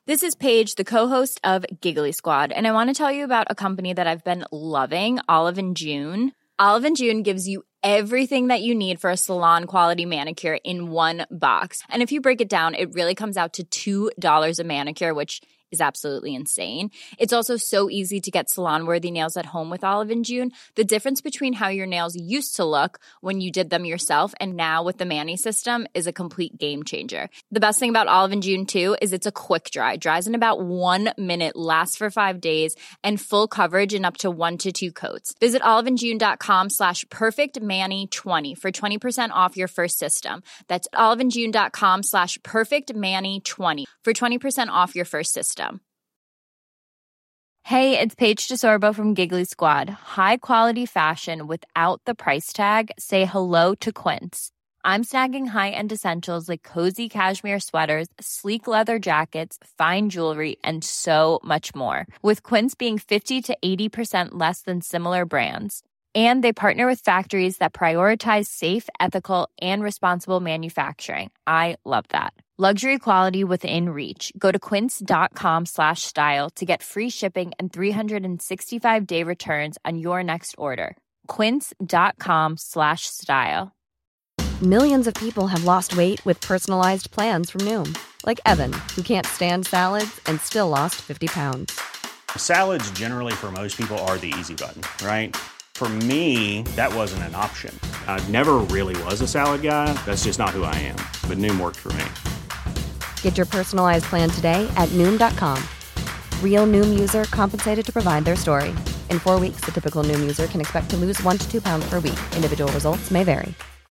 This is Paige, the co-host of Giggly Squad, and I want to tell you about a company that I've been loving, Olive and June. Olive and June gives you everything that you need for a salon-quality manicure in one box. And if you break it down, it really comes out to $2 a manicure, which is absolutely insane. It's also so easy to get salon-worthy nails at home with Olive and June. The difference between how your nails used to look when you did them yourself and now with the Mani system is a complete game changer. The best thing about Olive and June, too, is it's a quick dry. Dries in about 1 minute, lasts for 5 days, and full coverage in up to 1 to 2 coats. Visit oliveandjune.com/perfectmani20 for 20% off your first system. That's oliveandjune.com/perfectmani20 for 20% off your first system. Hey, it's Paige DeSorbo from Giggly Squad. High quality fashion without the price tag. Say hello to Quince. I'm snagging high-end essentials like cozy cashmere sweaters, sleek leather jackets, fine jewelry, and so much more. With Quince being 50 to 80% less than similar brands. And they partner with factories that prioritize safe, ethical, and responsible manufacturing. I love that. Luxury quality within reach. Go to quince.com/style to get free shipping and 365-day returns on your next order. Quince.com/style. Millions of people have lost weight with personalized plans from Noom. Like Evan, who can't stand salads and still lost 50 pounds. Salads generally for most people are the easy button, right? For me, that wasn't an option. I never really was a salad guy. That's just not who I am. But Noom worked for me. Get your personalized plan today at Noom.com. Real Noom user compensated to provide their story. In 4 weeks, the typical Noom user can expect to lose 1 to 2 pounds per week. Individual results may vary.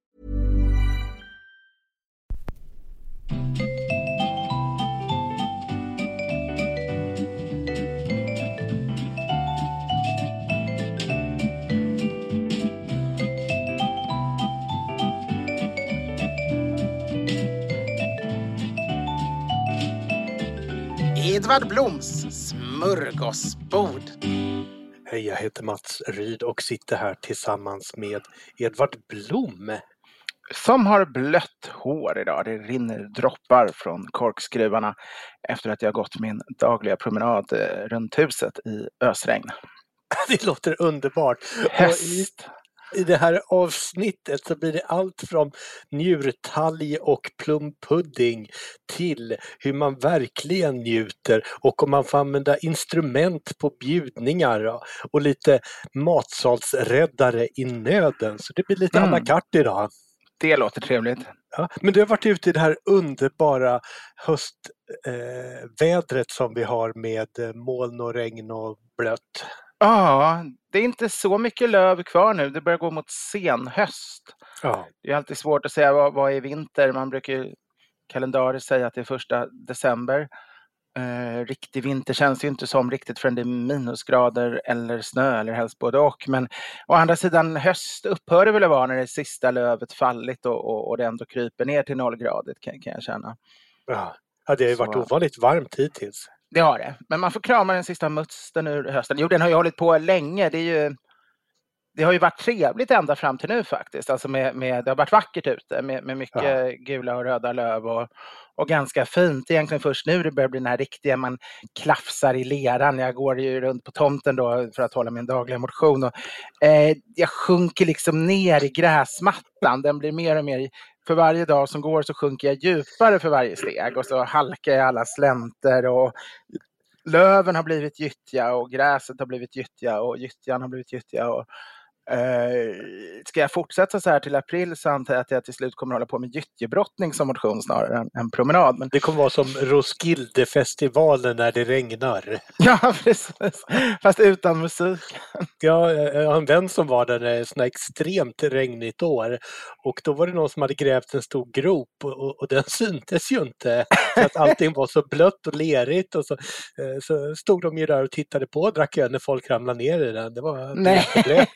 Edvard Bloms smörgåsbord. Hej, jag heter Mats Ryd och sitter här tillsammans med Edvard Blom. Som har blött hår idag. Det rinner droppar från korkskruvarna efter att jag gått min dagliga promenad runt huset i ösregn. Det låter underbart. Häst. I det här avsnittet så blir det allt från njurtalg och plumpudding till hur man verkligen njuter och om man får använda instrument på bjudningar och lite matsalsräddare i nöden. Så det blir lite à la carte idag. Det låter trevligt. Ja, men du har varit ute i det här underbara höstvädret som vi har med moln och regn och blött. Ja, det är inte så mycket löv kvar nu. Det börjar gå mot senhöst. Ja. Det är alltid svårt att säga vad är vinter. Man brukar ju kalendariskt säga att det är 1 december. Riktig vinter känns ju inte som riktigt förrän det är minusgrader eller snö eller helst både och. Men å andra sidan höst upphör det väl att vara när det sista lövet fallit och det ändå kryper ner till 0 grader kan jag känna. Ja, det har ju varit ovanligt varmt hittills. Det har det. Men man får krama den sista mutsten ur hösten. Jo, den har ju hållit på länge. Det har ju varit trevligt ända fram till nu faktiskt. Alltså det har varit vackert ute med mycket gula och röda löv och ganska fint. Egentligen först nu det börjar bli den här riktiga, man klafsar i leran. Jag går ju runt på tomten då för att hålla min dagliga motion. Och, jag sjunker liksom ner i gräsmattan. Den blir mer och mer. För varje dag som går så sjunker jag djupare för varje steg. Och så halkar jag alla slänter och löven har blivit gyttja och gräset har blivit gyttja och gyttjan har blivit gyttja. Och, ska jag fortsätta så här till april så antar jag att jag till slut kommer hålla på med gyttjebrottning som motion snarare än promenad. Men det kommer vara som Roskildefestivalen när det regnar. Ja, precis. Fast utan musik. Ja, jag har en vän som var där när det sådana extremt regnigt år. Och då var det någon som hade grävt en stor grop och den syntes ju inte. Så att allting var så blött och lerigt. Och så stod de ju där och tittade på och drack öl när folk ramlade ner i den. Det var jätteblött.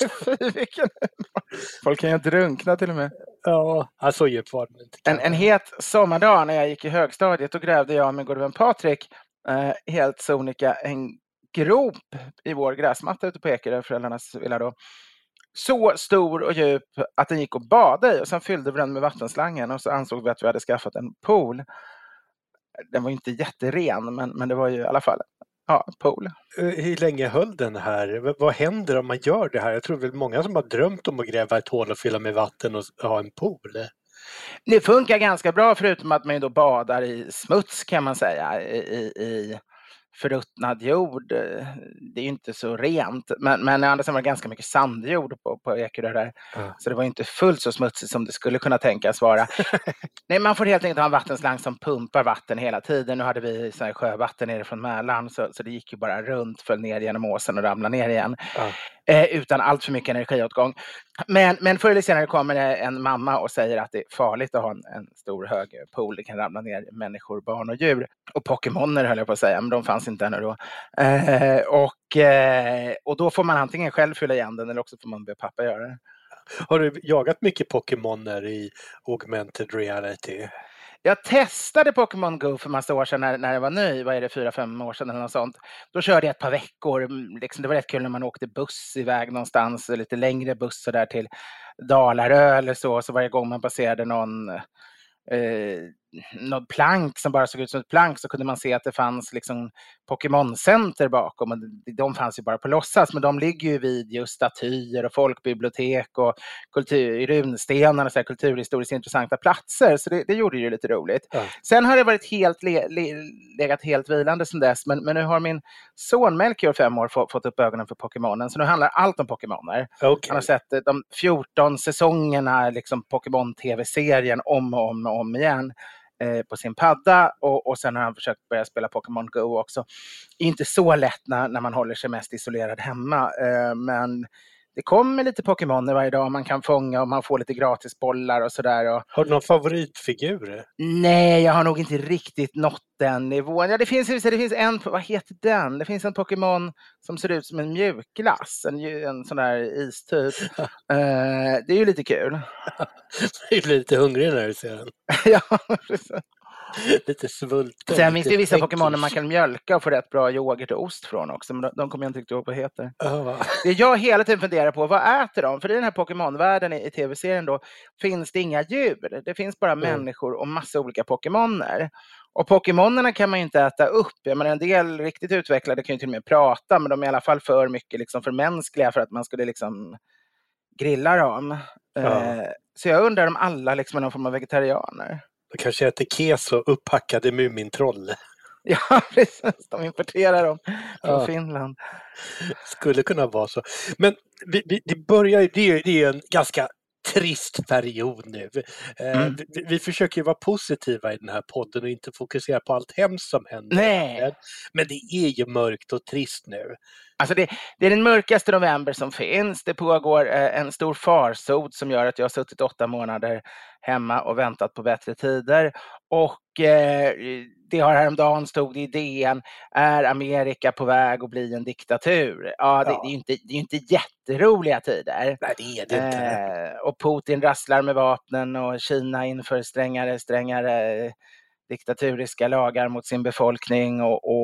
Folk kan ju drunkna till och med. Ja, så djupt var det inte. En het sommardag när jag gick i högstadiet då grävde jag med god vän Patrik helt sonika en grop i vår gräsmatta ute på Ekerö, föräldrarnas villa då. Så stor och djup att den gick att bada i och sen fyllde vi den med vattenslangen och så ansåg vi att vi hade skaffat en pool. Den var ju inte jätteren, men det var ju i alla fall pool. Hur länge höll den här? Vad händer om man gör det här? Jag tror väl många som har drömt om att gräva ett hål och fylla med vatten och ha en pool. Det funkar ganska bra, förutom att man då badar i smuts, kan man säga, i förruttnad jord. Det är ju inte så rent, men andra sidan var det ganska mycket sandjord på Ekerö där. Så det var inte fullt så smutsigt som det skulle kunna tänkas vara. Nej, man får helt enkelt ha en vattenslang som pumpar vatten hela tiden. Nu hade vi så här sjövatten nere från Mälaren, så det gick ju bara runt, föll ner genom åsen och ramlade ner igen. Utan allt för mycket energiåtgång. Men förr eller senare kommer det en mamma och säger att det är farligt att ha en stor hög pool. Det kan ramla ner människor, barn och djur. Och Pokémoner höll jag på att säga, men de fanns inte ännu då. Och då får man antingen själv fylla igen den, eller också får man be pappa göra det. Har du jagat mycket Pokémoner i augmented reality? Jag testade Pokémon Go för massa år sedan när det var ny. Vad är det, 4-5 år sedan eller något sånt. Då körde jag ett par veckor. Liksom, det var rätt kul när man åkte buss iväg någonstans. Lite längre bussar där till Dalarö eller så. Så varje gång man passerade något plank som bara såg ut som ett plank, så kunde man se att det fanns liksom Pokémon-center bakom, och de fanns ju bara på låtsas, men de ligger ju vid just statyer och folkbibliotek och runstenar och så här kulturhistoriskt intressanta platser, så det gjorde ju lite roligt. Sen har det varit legat helt vilande sedan dess, men nu har min son Melchior, 5 år, fått upp ögonen för Pokémonen, så nu handlar allt om Pokémoner. Han har sett de 14 säsongerna, liksom Pokémon-tv-serien om och om igen på sin padda, och sen har han försökt börja spela Pokémon Go också. Inte så lätt när man håller sig mest isolerad hemma, men det kommer lite Pokémoner varje dag man kan fånga, och man får lite gratis bollar och sådär. Har du någon favoritfigur? Nej, jag har nog inte riktigt nått den nivån. Ja, det finns en, vad heter den? Det finns en Pokémon som ser ut som en mjukglass, en sån där istyp. Det är ju lite kul. Jag blir lite hungrig när du ser den. Ja, precis. Lite svulten. Sen finns det vissa Pokémoner man kan mjölka och få rätt bra yoghurt och ost från också, men de kommer jag inte riktigt ihåg vad heter. Det jag hela tiden funderar på, vad äter de? För i den här Pokémon-världen i tv-serien då finns det inga djur. Det finns bara människor och massa olika Pokémoner. Och Pokémonerna kan man ju inte äta upp. Jag menar, en del riktigt utvecklade kan ju till och med prata, men de är i alla fall för mycket liksom för mänskliga för att man skulle liksom grilla dem. Så jag undrar om alla liksom är någon form av vegetarianer. De kanske äter keso och upphackade mumintroll. Ja, precis. De importerar dem från Finland. Skulle kunna vara så. Men det börjar, det är en ganska trist period nu. Vi försöker ju vara positiva i den här podden och inte fokusera på allt hemskt som händer. Nej. Men det är ju mörkt och trist nu. Alltså det är den mörkaste november som finns. Det pågår en stor farsot som gör att jag har suttit 8 månader hemma och väntat på bättre tider. Och det har häromdagen stod i DN, är Amerika på väg att bli en diktatur? Ja, det är ju inte jätteroliga tider. Nej, det är det inte. Och Putin rasslar med vapnen och Kina inför strängare diktaturiska lagar mot sin befolkning.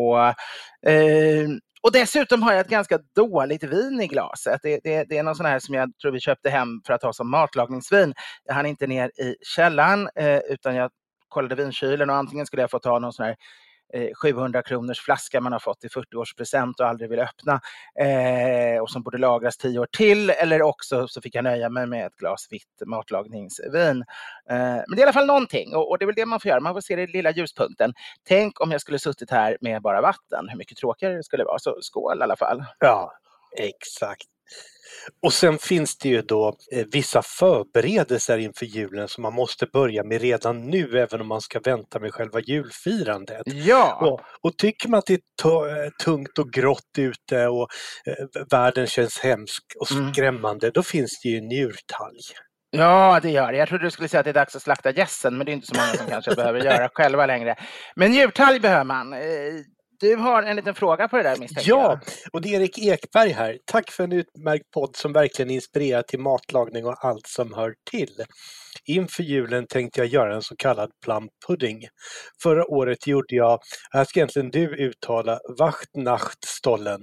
Och dessutom har jag ett ganska dåligt vin i glaset. Det är någon sån här som jag tror vi köpte hem för att ha som matlagningsvin. Jag hann inte ner i källaren, utan jag kollade vinkylen, och antingen skulle jag få ta någon sån här 700 kronors flaska man har fått i 40-årspresent och aldrig vill öppna, och som borde lagras 10 år till, eller också så fick jag nöja mig med ett glas vitt matlagningsvin. Men det är i alla fall någonting, och det är väl det man får göra. Man får se det lilla ljuspunkten. Tänk om jag skulle suttit här med bara vatten, hur mycket tråkigare det skulle vara. Så skål i alla fall. Ja, exakt. Och sen finns det ju då vissa förberedelser inför julen som man måste börja med redan nu, även om man ska vänta med själva julfirandet. Ja. Och tycker man att det är tungt och grått ute och världen känns hemsk och skrämmande, då finns det ju njurtalg. Ja, det gör det. Jag trodde du skulle säga att det är dags att slakta gässen, men det är inte så många som kanske behöver göra själva längre. Men njurtalg behöver man. Du har en liten fråga på det där, misstänker jag. Ja, och det är Erik Ekberg här. Tack för en utmärkt podd som verkligen inspirerar till matlagning och allt som hör till. Inför julen tänkte jag göra en så kallad plumpudding. Förra året gjorde jag, här ska egentligen du uttala, Weihnachtsstollen.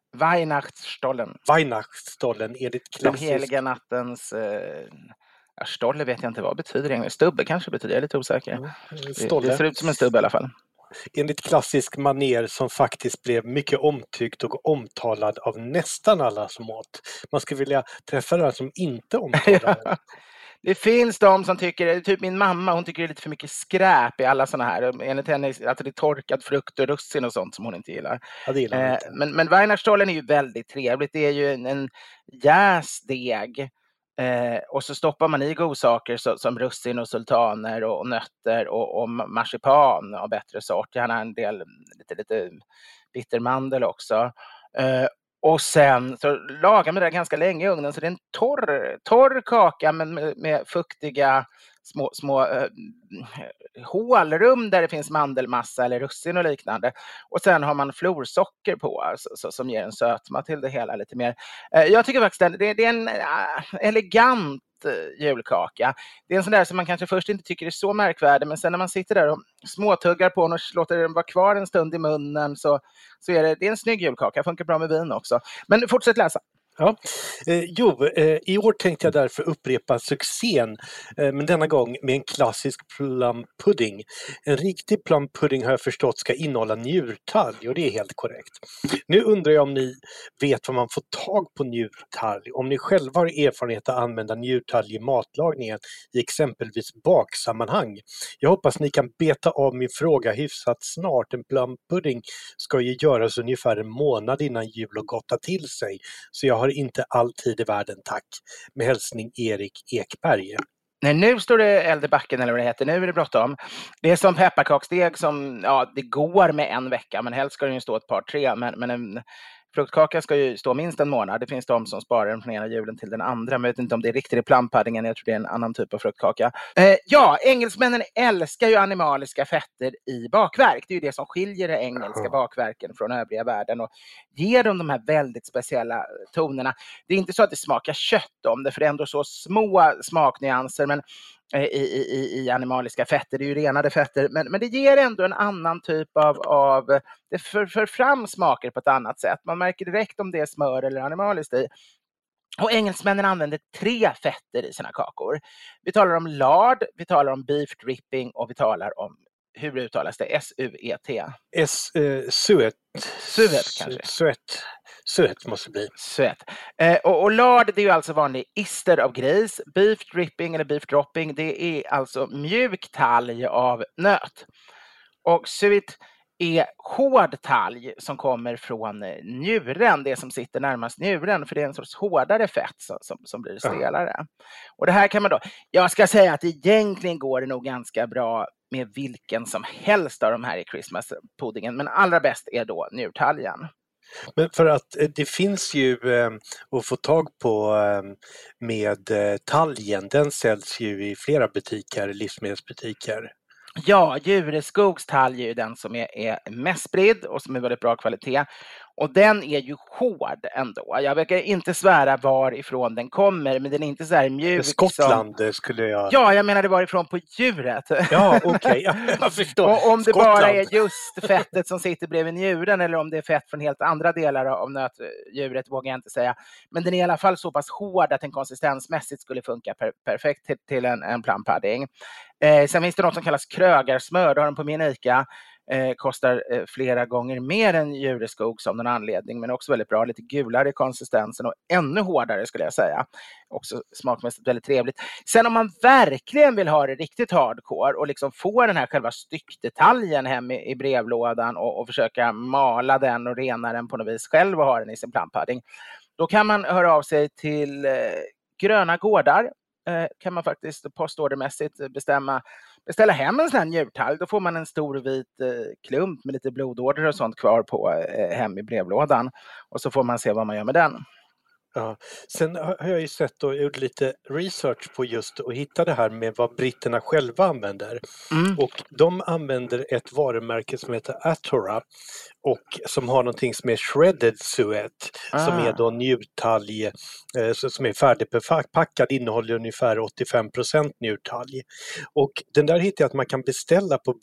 Weihnachtsstollen är ditt klassiskt. Den heliga nattens... Stolle vet jag inte vad betyder det. Stubbe kanske betyder, jag är lite osäker. Det ser ut som en stubbe i alla fall. enligt klassisk manér som faktiskt blev mycket omtyckt och omtalad av nästan alla som åt. Man skulle vilja träffa den som inte omtalar den. Det finns de som tycker, typ min mamma, hon tycker det är lite för mycket skräp i alla såna här. Enligt henne att det är torkad frukt och russin och sånt som hon inte gillar. Ja, det gillar hon inte. Men Weihnachtsstollen är ju väldigt trevligt. Det är ju en jäst deg. Och så stoppar man i godsaker som russin och sultaner och nötter och marsipan av bättre sort. Gärna en del lite bittermandel också. Och sen så lagar man det ganska länge i ugnen, så det är en torr kaka men med fuktiga små hålrum där det finns mandelmassa eller russin och liknande. Och sen har man florsocker på som ger en sötma till det hela lite mer. Jag tycker faktiskt det är en elegant julkaka. Det är en sån där som man kanske först inte tycker är så märkvärdig, men sen när man sitter där och småtuggar på den och låter den vara kvar en stund i munnen så är det är en snygg julkaka. Funkar bra med vin också. Men fortsätt läsa. Ja. I år tänkte jag därför upprepa succén, men denna gång med en klassisk plum pudding. En riktig plum pudding har jag förstått ska innehålla njurtalg, och det är helt korrekt. Nu undrar jag om ni vet vad man får tag på njurtalg, om ni själva har erfarenhet att använda njurtalg i matlagningen i exempelvis baksammanhang. Jag hoppas ni kan beta av min fråga hyfsat snart. En plum pudding ska ju göras ungefär en månad innan jul och gotta till sig, så jag har inte all tid i världen, tack. Med hälsning Erik Ekberg. Nej, nu står det eld i backen eller vad det heter. Nu är det bråttom. Det är som pepparkaksdeg som, det går med en vecka, men helst ska den ju stå ett par, tre. Men en fruktkaka ska ju stå minst en månad. Det finns de som sparar den från ena julen till den andra. Men jag vet inte om det är riktigt i plumpuddingen. Jag tror det är en annan typ av fruktkaka. Engelsmännen älskar ju animaliska fetter i bakverk. Det är ju det som skiljer det engelska bakverken från övriga världen och ger dem de här väldigt speciella tonerna. Det är inte så att det smakar kött om det, för det är ändå så små smaknyanser, men i animaliska fetter, det är ju renade fetter, men det ger ändå en annan typ av det för fram smaker på ett annat sätt. Man märker direkt om det är smör eller animaliskt i. Och engelsmännen använder 3 fetter i sina kakor. Vi talar om lard, vi talar om beef dripping och vi talar om, hur uttalas det? S-U-E-T. Suet kanske. Suet måste bli. Suet. Och lard, det är ju alltså vanlig ister av gris. Beef dripping eller beef dropping, det är alltså mjuk talg av nöt. Och suet är hård talg som kommer från njuren, det som sitter närmast njuren, för det är en sorts hårdare fett som blir stelare. Och det här kan man då, jag ska säga att egentligen går det nog ganska bra med vilken som helst av de här i Christmas-puddingen, men allra bäst är då njurtalgen. Men för att det finns ju att få tag på med talgen, den säljs ju i flera butiker, livsmedelsbutiker. Ja, Djureskogs talg är ju den som är mest spridd och som är väldigt bra kvalitet. Och den är ju hård ändå. Jag verkar inte svära varifrån den kommer, men den är inte så här mjuk. Skottland skulle jag... Ja, jag menade varifrån på djuret. Ja, okej. Jag förstår. Och om det Skottland. bara är just fettet som sitter bredvid njuren eller om det är fett från helt andra delar av nötdjuret vågar jag inte säga. Men den är i alla fall så pass hård att den konsistensmässigt skulle funka perfekt till en plumpudding. Sen finns det något som kallas krögarsmör. Det har de på min ICA. Kostar flera gånger mer än Djureskogs av någon anledning, men också väldigt bra, lite gulare i konsistensen och ännu hårdare skulle jag säga. Också smakmässigt väldigt trevligt. Sen om man verkligen vill ha det riktigt hardcore och liksom få den här själva styckdetaljen hem i brevlådan och försöka mala den och rena den på något vis själv och ha den i sin plumpudding, då kan man höra av sig till Gröna Gårdar. Kan man faktiskt postordermässigt beställa hem en sån här njurtalg. Då får man en stor vit klump med lite blodåder och sånt kvar på hem i brevlådan. Och så får man se vad man gör med den. Ja. Sen har jag ju sett och gjort lite research på just och hitta det här med vad britterna själva använder. Och de använder ett varumärke som heter Atora. och som har någonting som är shredded suet, som är då njurtalg som är färdigpackad, innehåller ungefär 85% njurtalg. Och den där hittar jag att man kan beställa på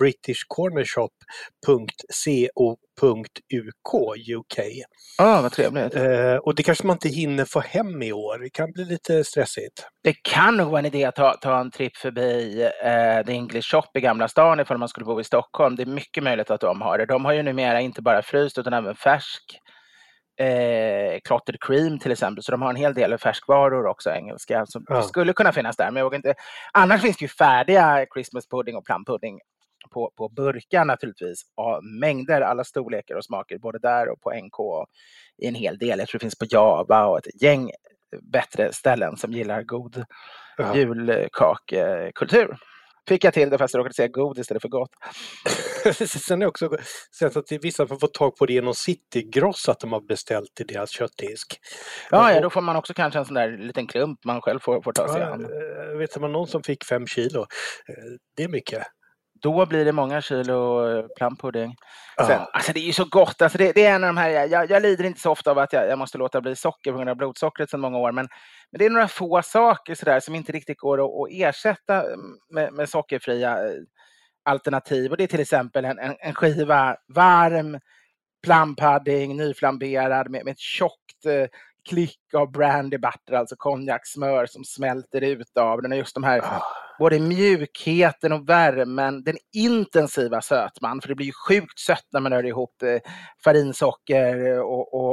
britishcornershop.co.uk. Vad trevligt. Och det kanske man inte hinner få hem i år. Det kan bli lite stressigt. Det kan nog vara en idé att ta en tripp förbi The English Shop i Gamla stan ifall man skulle bo i Stockholm. Det är mycket möjligt att de har det. De har ju numera inte bara fryst utan även färsk clotted cream till exempel. Så de har en hel del färskvaror också, engelska. Som skulle kunna finnas där, men jag vågar inte. Annars finns det ju färdiga Christmas pudding och plumpudding på burkar naturligtvis. Av mängder, alla storlekar och smaker. Både där och på NK och i en hel del. Jag tror det finns på Java och ett gäng bättre ställen som gillar god julkakekultur. Fick jag till det fast jag råkade säga god istället för gott. Sen är det också sett att vissa får tag på det genom Citygross att de har beställt i deras köttdisk. Ja, då får man också kanske en sån där liten klump man själv får ta sig an. Vet man någon som fick 5 kilo? Det är mycket. Då blir det många kilo plumpudding. Sen, alltså det är ju så gott. Alltså det är en av de här, jag lider inte så ofta av att jag måste låta bli socker på grund av blodsockret sedan många år. Men det är några få saker så där som inte riktigt går att ersätta med sockerfria alternativ. Och det är till exempel en skiva varm plumpudding, nyflamberad med ett tjockt klick av brandy butter, alltså konjaksmör som smälter ut av den. Och just de här, både mjukheten och värmen, den intensiva sötman, för det blir ju sjukt sött när man rör ihop farinsocker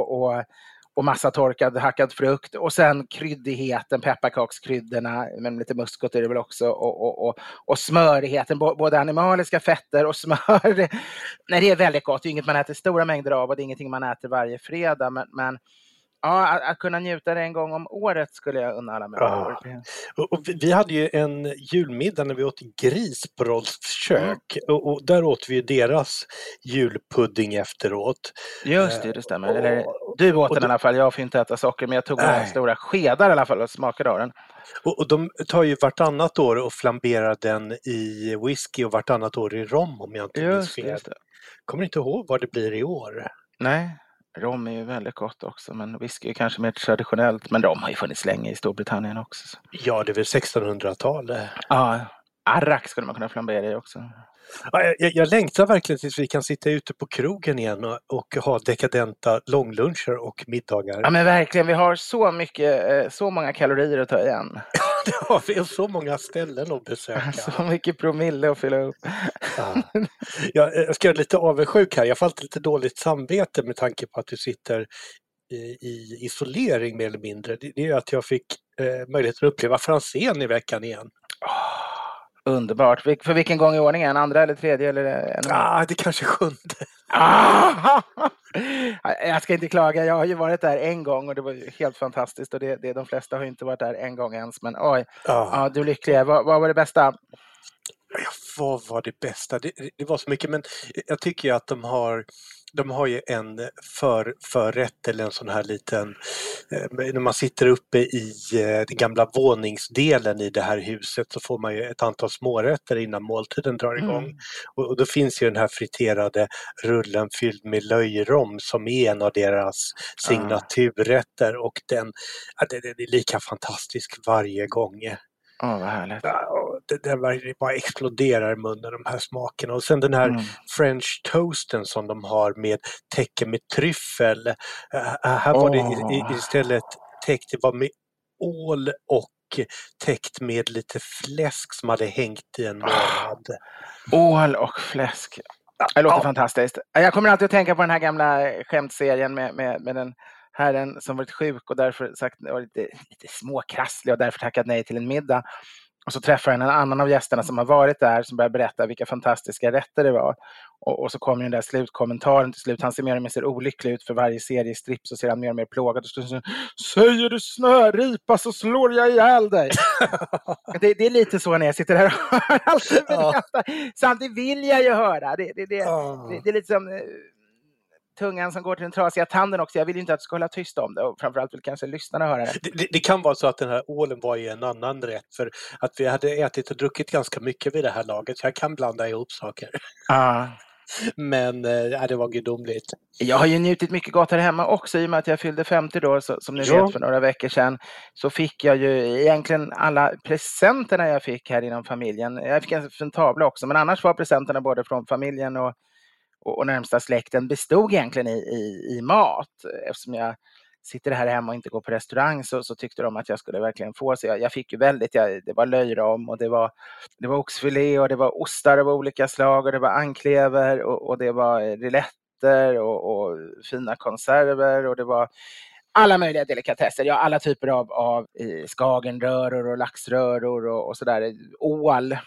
och massa torkad hackad frukt. Och sen kryddigheten, pepparkakskryddorna, men lite muskot är det väl också. Och smörigheten, både animaliska fetter och smör. Nej, det är väldigt gott. Det är inget man äter stora mängder av och det är ingenting man äter varje fredag. Men ja, att kunna njuta det en gång om året skulle jag unna alla mig. Och vi hade ju en julmiddag när vi åt gris på Rolfs kök. Och där åt vi deras julpudding efteråt. Just det stämmer. Eller, du åt den i alla fall, jag får inte äta socker, men jag tog några stora skedar i alla fall och smakade av den. Och de tar ju vartannat år och flamberar den i whisky och vartannat år i rom, om jag inte minns fel. Kommer inte ihåg vad det blir i år. Nej. Rom är ju väldigt gott också, men whisky är kanske mer traditionellt. Men rom har ju funnits länge i Storbritannien också. Så. Ja, det är väl 1600-tal. Ja, arrak skulle man kunna flambera i också. Ja, jag längtar verkligen tills vi kan sitta ute på krogen igen och ha dekadenta långluncher och middagar. Ja, men verkligen, vi har så många kalorier att ta igen. Ja, vi har så många ställen att besöka. Så mycket promille att fylla upp. Jag ska göra lite avundsjuk här. Jag får alltid lite dåligt samvete med tanke på att du sitter i isolering mer eller mindre. Det är att jag fick möjlighet att uppleva Franzén i veckan igen. Underbart. För vilken gång i ordningen? Andra eller tredje? Eller det kanske 7:e. Jag ska inte klaga. Jag har ju varit där en gång och det var ju helt fantastiskt. Och de flesta har inte varit där en gång ens. Men oj, du är lycklig. Vad var det bästa? Ja, vad var det bästa? Det var så mycket, men jag tycker att de har ju en förrätt eller en sån här liten, när man sitter uppe i den gamla våningsdelen i det här huset så får man ju ett antal smårätter innan måltiden drar igång. Och då finns ju den här friterade rullen fylld med löjrom som är en av deras signaturrätter och den är lika fantastisk varje gång. Vad härligt. Det bara exploderar i munnen, de här smakerna. Och sen den här French toasten som de har med täcke med tryffel. Här var det istället täckt, det var med ål och täckt med lite fläsk som hade hängt i en månad. Ål och fläsk. Det låter fantastiskt. Jag kommer alltid att tänka på den här gamla skämtserien med den herren som varit sjuk och därför var lite småkrasslig och därför tackat nej till en middag. Och så träffar han en annan av gästerna som har varit där som börjar berätta vilka fantastiska rätter det var. Och så kommer den där slutkommentaren till slut. Han ser mer och mer ser olycklig ut för varje seriestripp, så ser han mer och mer plågad. Och så säger du snöripa så slår jag ihjäl dig. det är lite så när jag sitter här och hör allt. Samtidigt vill jag ju höra. Det är lite som tungan som går till den trasiga tanden också. Jag vill inte att du ska hålla tyst om det och framförallt vill kanske lyssnarna höra det. Det kan vara så att den här ålen var i en annan rätt för att vi hade ätit och druckit ganska mycket vid det här laget så jag kan blanda ihop saker. Men det var gudomligt. Jag har ju njutit mycket gott här hemma också i och med att jag fyllde 50 då, som ni vet för några veckor sedan. Så fick jag ju egentligen alla presenterna jag fick här inom familjen. Jag fick en tavla också, men annars var presenterna både från familjen och närmsta släkten bestod egentligen i mat. Eftersom jag sitter här hemma och inte går på restaurang så tyckte de att jag skulle verkligen få. Så jag fick ju det var löjrom och det var oxfilé och det var ostar av olika slag och det var anklever och det var riletter och fina konserver och det var alla möjliga delikatesser. Ja, alla typer av skagenröror och laxröror och sådär. Ål.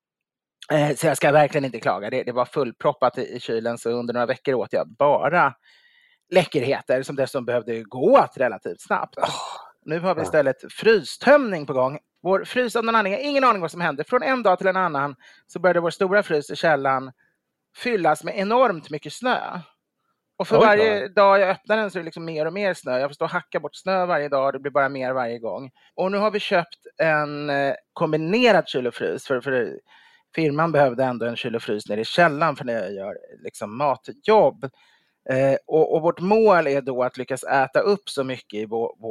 Så jag ska verkligen inte klaga. Det var fullproppat i kylen så under några veckor åt jag bara läckerheter som dessutom behövde gå åt relativt snabbt. Nu har vi istället frystömning på gång. Vår frys av någon anledning, ingen aning vad som hände. Från en dag till en annan så började vår stora frys i källaren fyllas med enormt mycket snö. Och för varje dag jag öppnar den så är det liksom mer och mer snö. Jag får stå och hacka bort snö varje dag. Det blir bara mer varje gång. Och nu har vi köpt en kombinerad kyl och frys. För firman behövde ändå en kyl och frys nere i källaren för när jag gör liksom matjobb. Och vårt mål är då att lyckas äta upp så mycket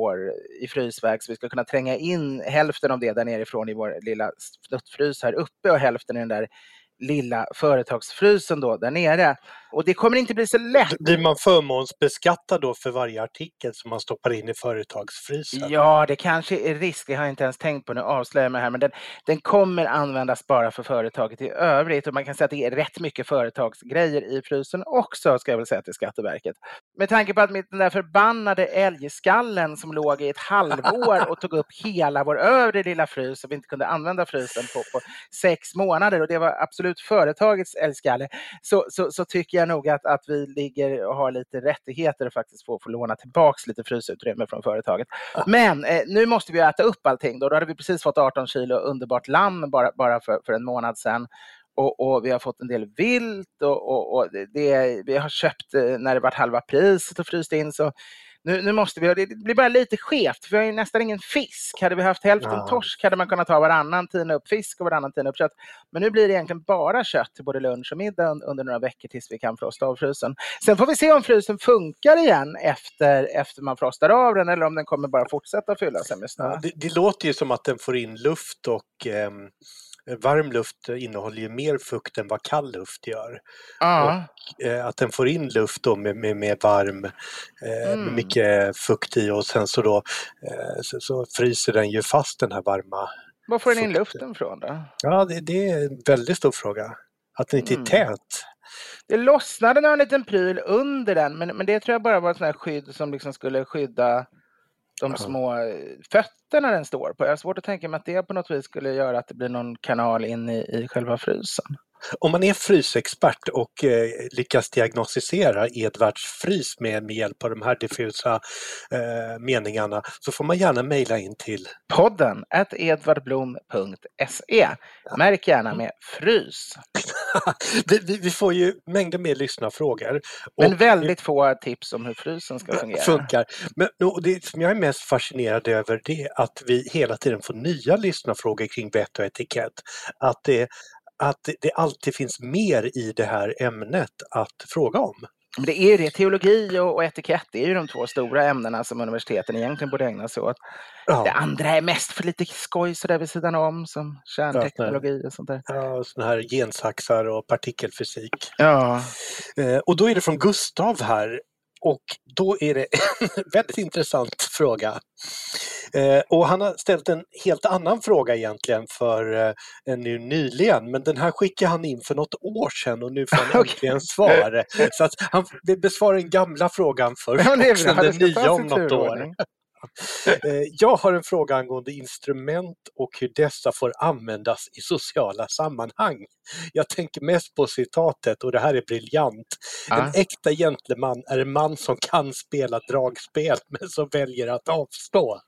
i frysväg så vi ska kunna tränga in hälften av det där nerifrån i vår lilla snuttfrys här uppe och hälften i den där lilla företagsfrysen då där nere. Och det kommer inte bli så lätt. Blir man förmånsbeskattad då för varje artikel som man stoppar in i företagsfrysen? Ja, det kanske är risk. Det har jag inte ens tänkt på nu, avslöjar mig här. Men den kommer användas bara för företaget i övrigt. Och man kan säga att det är rätt mycket företagsgrejer i frysen också, ska jag väl säga till Skatteverket. Med tanke på att den där förbannade älgskallen som låg i ett halvår och tog upp hela vår övre lilla frys och vi inte kunde använda frysen på 6 månader. Och det var absolut företagets älgskalle. Så tycker jag nog att vi ligger och har lite rättigheter och faktiskt få låna tillbaks lite frysutrymme från företaget. Men nu måste vi äta upp allting. Då hade vi precis fått 18 kilo underbart lamm bara för en månad sedan. Och vi har fått en del vilt och vi har köpt när det var halva priset och fryst in. Så nu måste vi, det blir bara lite skevt för vi har ju nästan ingen fisk. Hade vi haft hälften torsk hade man kunnat ta varannan tina upp fisk och varannan tina upp kött. Men nu blir det egentligen bara kött till både lunch och middag under några veckor tills vi kan frosta av frysen. Sen får vi se om frysen funkar igen efter man frostar av den eller om den kommer bara fortsätta fylla sig med snö. Det låter ju som att den får in luft och varm luft innehåller ju mer fukt än vad kall luft gör. Och att den får in luft då med varm, med mycket fukt i och sen så då så fryser den ju fast den här varma. Var får den in luften från då? Ja, det är en väldigt stor fråga. Att den inte är tät. Det lossnade en liten pryl under den, men det tror jag bara var ett sånt här skydd som liksom skulle skydda de små fötterna den står på. Jag har svårt att tänka mig att det på något vis skulle göra att det blir någon kanal in i själva frysen. Om man är frysexpert och lyckas diagnostisera Edvards frys med hjälp av de här diffusa meningarna så får man gärna mejla in till podden @edvardblom.se. Märk gärna med frys. vi får ju mängder med lyssnarfrågor. Men väldigt få tips om hur frysen ska fungera. Men det som jag är mest fascinerad över det är att vi hela tiden får nya lyssnarfrågor kring vett och etikett. Att det alltid finns mer i det här ämnet att fråga om. Men det är ju det, teologi och etikett, det är ju de 2 stora ämnena som universiteten egentligen borde ägna sig åt. Ja. Det andra är mest för lite skoj så där vid sidan om, som kärnteknologi och sånt där. Ja, sådana här gensaxar och partikelfysik. Ja. Och då är det från Gustav här. Och då är det en väldigt intressant fråga. Och han har ställt en helt annan fråga egentligen för nu nyligen. Men den här skickade han in för något år sedan och nu får han äntligen svar. Så att han besvarar den gamla frågan först och sen den nya om något år. Jag har en fråga angående instrument och hur dessa får användas i sociala sammanhang. Jag tänker mest på citatet och det här är briljant. En äkta gentleman är en man som kan spela dragspel men som väljer att avstå.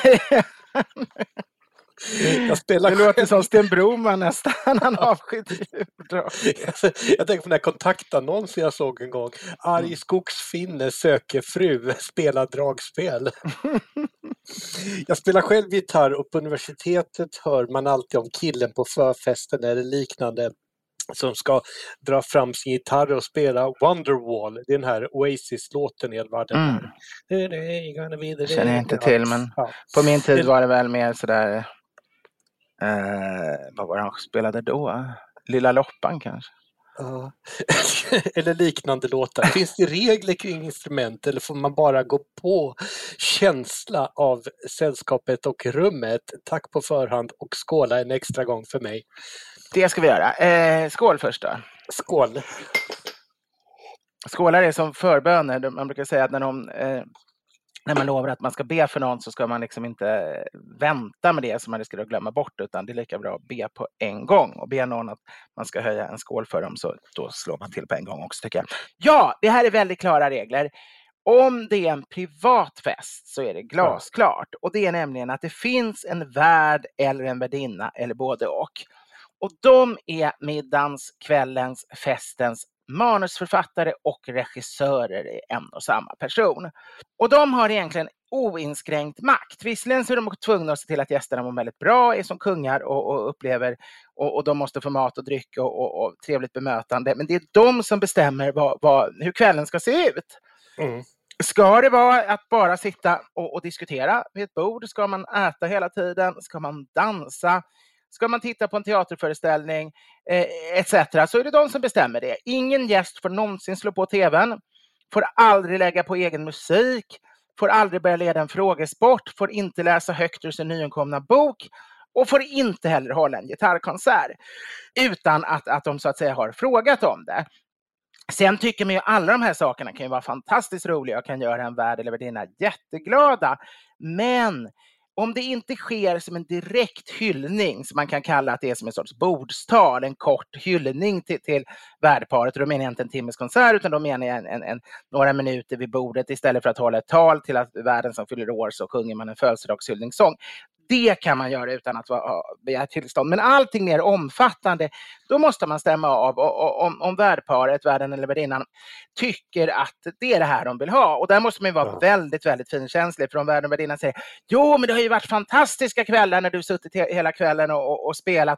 Det låter som Sten Broman nästan, han avskydde djurdrag. Jag tänker på den här kontaktannonsen jag såg en gång. Arg skogsfinne söker fru, spelar dragspel. Jag spelar själv gitarr och på universitetet hör man alltid om killen på förfesten eller liknande som ska dra fram sin gitarr och spela Wonderwall, den här Oasis-låten, Edvard. Den här. Det känner jag inte till, men på min tid var det väl mer sådär, vad var det han spelade då? Lilla Loppan kanske? Ja. Eller liknande låtar. Finns det regler kring instrument eller får man bara gå på känsla av sällskapet och rummet? Tack på förhand och skåla en extra gång för mig. Det ska vi göra. Skål först då. Skål. Skålar är som förböner. Man brukar säga att när man lovar att man ska be för någon så ska man liksom inte vänta med det som man riskerar att glömma bort, utan det är lika bra att be på en gång. Och be någon att man ska höja en skål för dem, så då slår man till på en gång också, tycker jag. Ja, det här är väldigt klara regler. Om det är en privat fest så är det glasklart. Och det är nämligen att det finns en värd eller en värdinna eller både och. Och de är middagens, kvällens, festens manusförfattare och regissörer i en och samma person. Och de har egentligen oinskränkt makt. Visserligen så är de tvungna att se till att gästerna mår väldigt bra, är som kungar och upplever, och de måste få mat och dryck och trevligt bemötande. Men det är de som bestämmer hur kvällen ska se ut. Ska det vara att bara sitta och diskutera vid ett bord? Ska man äta hela tiden? Ska man dansa? Ska man titta på en teaterföreställning etc. så är det de som bestämmer det. Ingen gäst får någonsin slå på tvn, får aldrig lägga på egen musik, får aldrig börja leda en frågesport, får inte läsa högt ur sin nyinkomna bok och får inte heller hålla en gitarrkonsert utan att de så att säga har frågat om det. Sen tycker man ju alla de här sakerna kan ju vara fantastiskt roliga och kan göra en värd eller värdinna jätteglada. Men om det inte sker som en direkt hyllning, som man kan kalla att det är som en sorts bordstal, en kort hyllning till värdparet, och då menar jag inte en timmes konsert, utan då menar jag några minuter vid bordet istället för att hålla ett tal till att värden som fyller år, så sjunger man en födelsedagshyllningssång. Det kan man göra utan att begära tillstånd. Men allting mer omfattande, då måste man stämma av om värdparet, värden eller värdinnan, tycker att det är det här de vill ha. Och där måste man ju vara väldigt, väldigt finkänslig. För om värden och värdinnan säger, jo men det har ju varit fantastiska kvällar när du suttit hela kvällen och spelat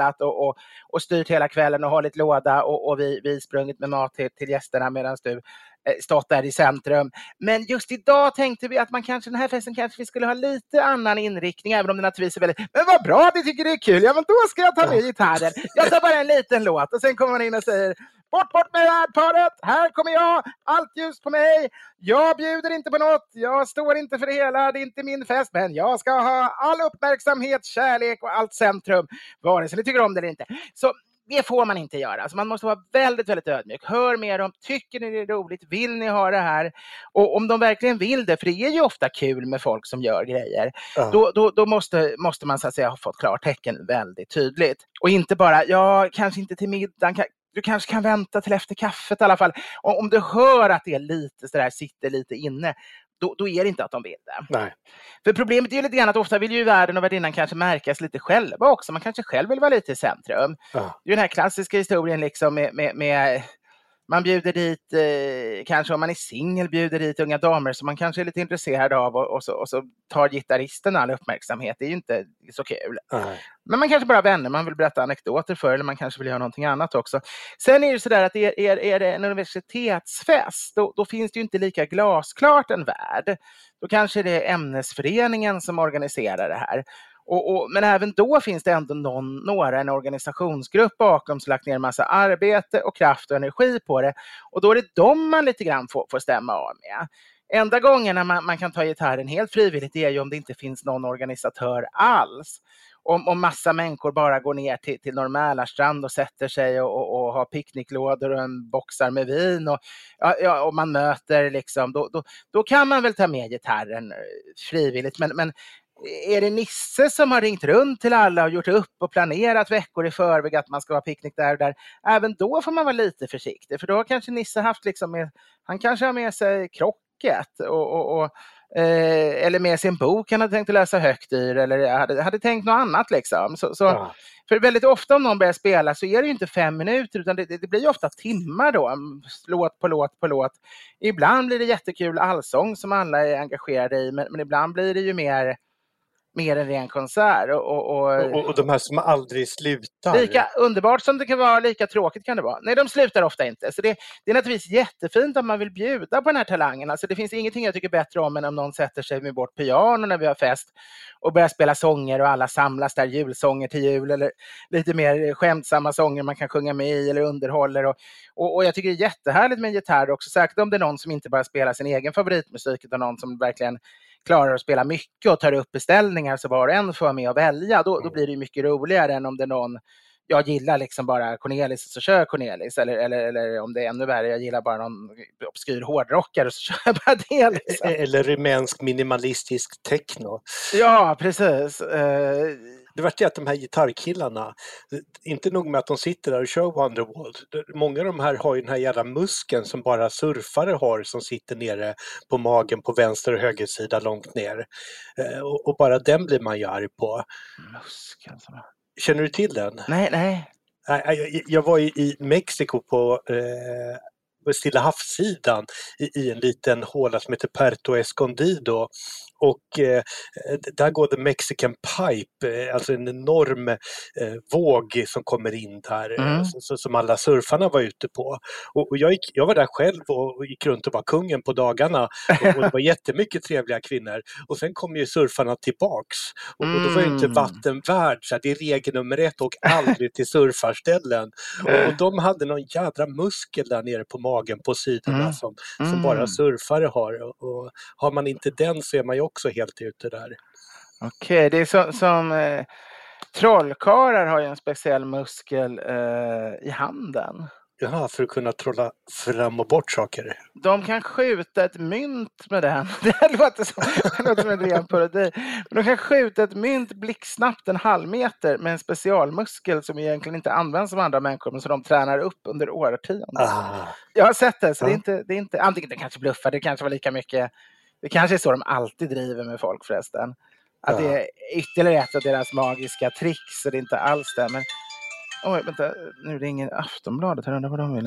och styrt hela kvällen och hållit låda och vi sprungit med mat till gästerna medan du stått där i centrum. Men just idag tänkte vi att man kanske, den här festen kanske vi skulle ha lite annan inriktning, även om det naturligtvis är väldigt, men vad bra, det tycker det är kul, ja men då ska jag ta med gitarren. Jag tar bara en liten låt och sen kommer man in och säger, bort med värdparet, här kommer jag, allt ljus på mig, jag bjuder inte på något, jag står inte för det hela, det är inte min fest, men jag ska ha all uppmärksamhet, kärlek och allt centrum, vare sig ni tycker om det eller inte. Så det får man inte göra. Alltså man måste vara väldigt, väldigt ödmjuk. Hör med dem. Tycker ni det är roligt? Vill ni ha det här? Och om de verkligen vill det, för det är ju ofta kul med folk som gör grejer, då måste man så att säga ha fått klart tecken väldigt tydligt. Och inte bara, ja, kanske inte till middagen. Du kanske kan vänta till efter kaffet i alla fall. Och om du hör att det är lite sådär, sitter lite inne, då är det inte att de vill det. Nej. För problemet är ju lite grann att ofta vill ju värden och värdinnan kanske märkas lite själva också. Man kanske själv vill vara lite i centrum. Det är ju den här klassiska historien liksom med man bjuder dit, kanske om man är singel, bjuder dit unga damer som man kanske är lite intresserad av och så tar gitarristen all uppmärksamhet. Det är ju inte så kul. Men man kanske bara vänner, man vill berätta anekdoter för, eller man kanske vill göra någonting annat också. Sen är det sådär att är det en universitetsfest, då finns det ju inte lika glasklart en värld. Då kanske det är ämnesföreningen som organiserar det här. Men även då finns det ändå en organisationsgrupp bakom som lagt ner en massa arbete och kraft och energi på det. Och då är det dem man lite grann får stämma av med. Enda gången när man kan ta gitarren helt frivilligt är ju om det inte finns någon organisatör alls. Om massa människor bara går ner till Norr-Mälarstrand och sätter sig och har picknicklådor och en boxar med vin och man möter liksom, då kan man väl ta med gitarren frivilligt. Men är det Nisse som har ringt runt till alla och gjort upp och planerat veckor i förväg att man ska ha picknick där och där, även då får man vara lite försiktig, för då har kanske Nisse haft liksom han kanske har med sig krocket eller med sin bok han hade tänkt att läsa högt ur, eller hade tänkt något annat liksom. Så för väldigt ofta om någon börjar spela så är det ju inte 5 minuter, utan det blir ju ofta timmar då, låt på låt. Ibland blir det jättekul allsång som alla är engagerade i, men ibland blir det ju mer mer en ren konsert. Och de här som aldrig slutar. Lika underbart som det kan vara, lika tråkigt kan det vara. Nej, de slutar ofta inte. Så det är naturligtvis jättefint att man vill bjuda på den här talangen. Alltså det finns ingenting jag tycker bättre om än om någon sätter sig med vårt piano när vi har fest och börjar spela sånger och alla samlas där, julsånger till jul eller lite mer skämtsamma sånger man kan sjunga med i eller underhåller. Och jag tycker det är jättehärligt med en gitarr också, säkert om det är någon som inte bara spelar sin egen favoritmusik utan någon som verkligen klarar att spela mycket och tar upp beställningar så var och en får med att välja. Då blir det mycket roligare än om det är någon, jag gillar liksom bara Cornelis så kör Cornelis. Eller om det är ännu värre, jag gillar bara någon obskyr hårdrockare så kör jag bara det. Liksom. Eller rumänsk minimalistisk techno. Ja, precis. Det vart det att de här gitarrkillarna, inte nog med att de sitter där och kör Wonderwall. Många av de här har ju den här jävla muskeln som bara surfare har som sitter nere på magen på vänster och höger sida långt ner. Och bara den blir man ju arg på. Muskeln. Känner du till den? Nej. Jag var i Mexiko på Stilla havssidan i en liten håla som heter Puerto Escondido. Och där går The Mexican Pipe, alltså en enorm våg som kommer in där, som alla surfarna var ute på. Och jag var där själv och gick runt och var kungen på dagarna. Och det var jättemycket trevliga kvinnor. Och sen kom ju surfarna tillbaks. Och då var ju inte vatten värd, så det är regel nummer 1, och aldrig till surfarställen. Och de hade någon jädra muskel där nere på magen på sidorna som bara surfare har. Och har man inte den så är man ju också helt ute där. Okej, det är som trollkarlar har ju en speciell muskel i handen. Jaha, för att kunna trolla fram och bort saker. De kan skjuta ett mynt med den. Det låter som en ren parodi. De kan skjuta ett mynt blixtsnabbt 1/2 meter med en specialmuskel som egentligen inte används av andra människor, men som de tränar upp under årtionden. Jag har sett det, så det är inte antingen det kanske bluffar, det kanske var lika mycket. Det kanske är så de alltid driver med folk förresten. Att det är ytterligare ett av deras magiska tricks, så det är inte alls det. Men oj, vänta, nu ringer Aftonbladet. Här undrar vad de vill.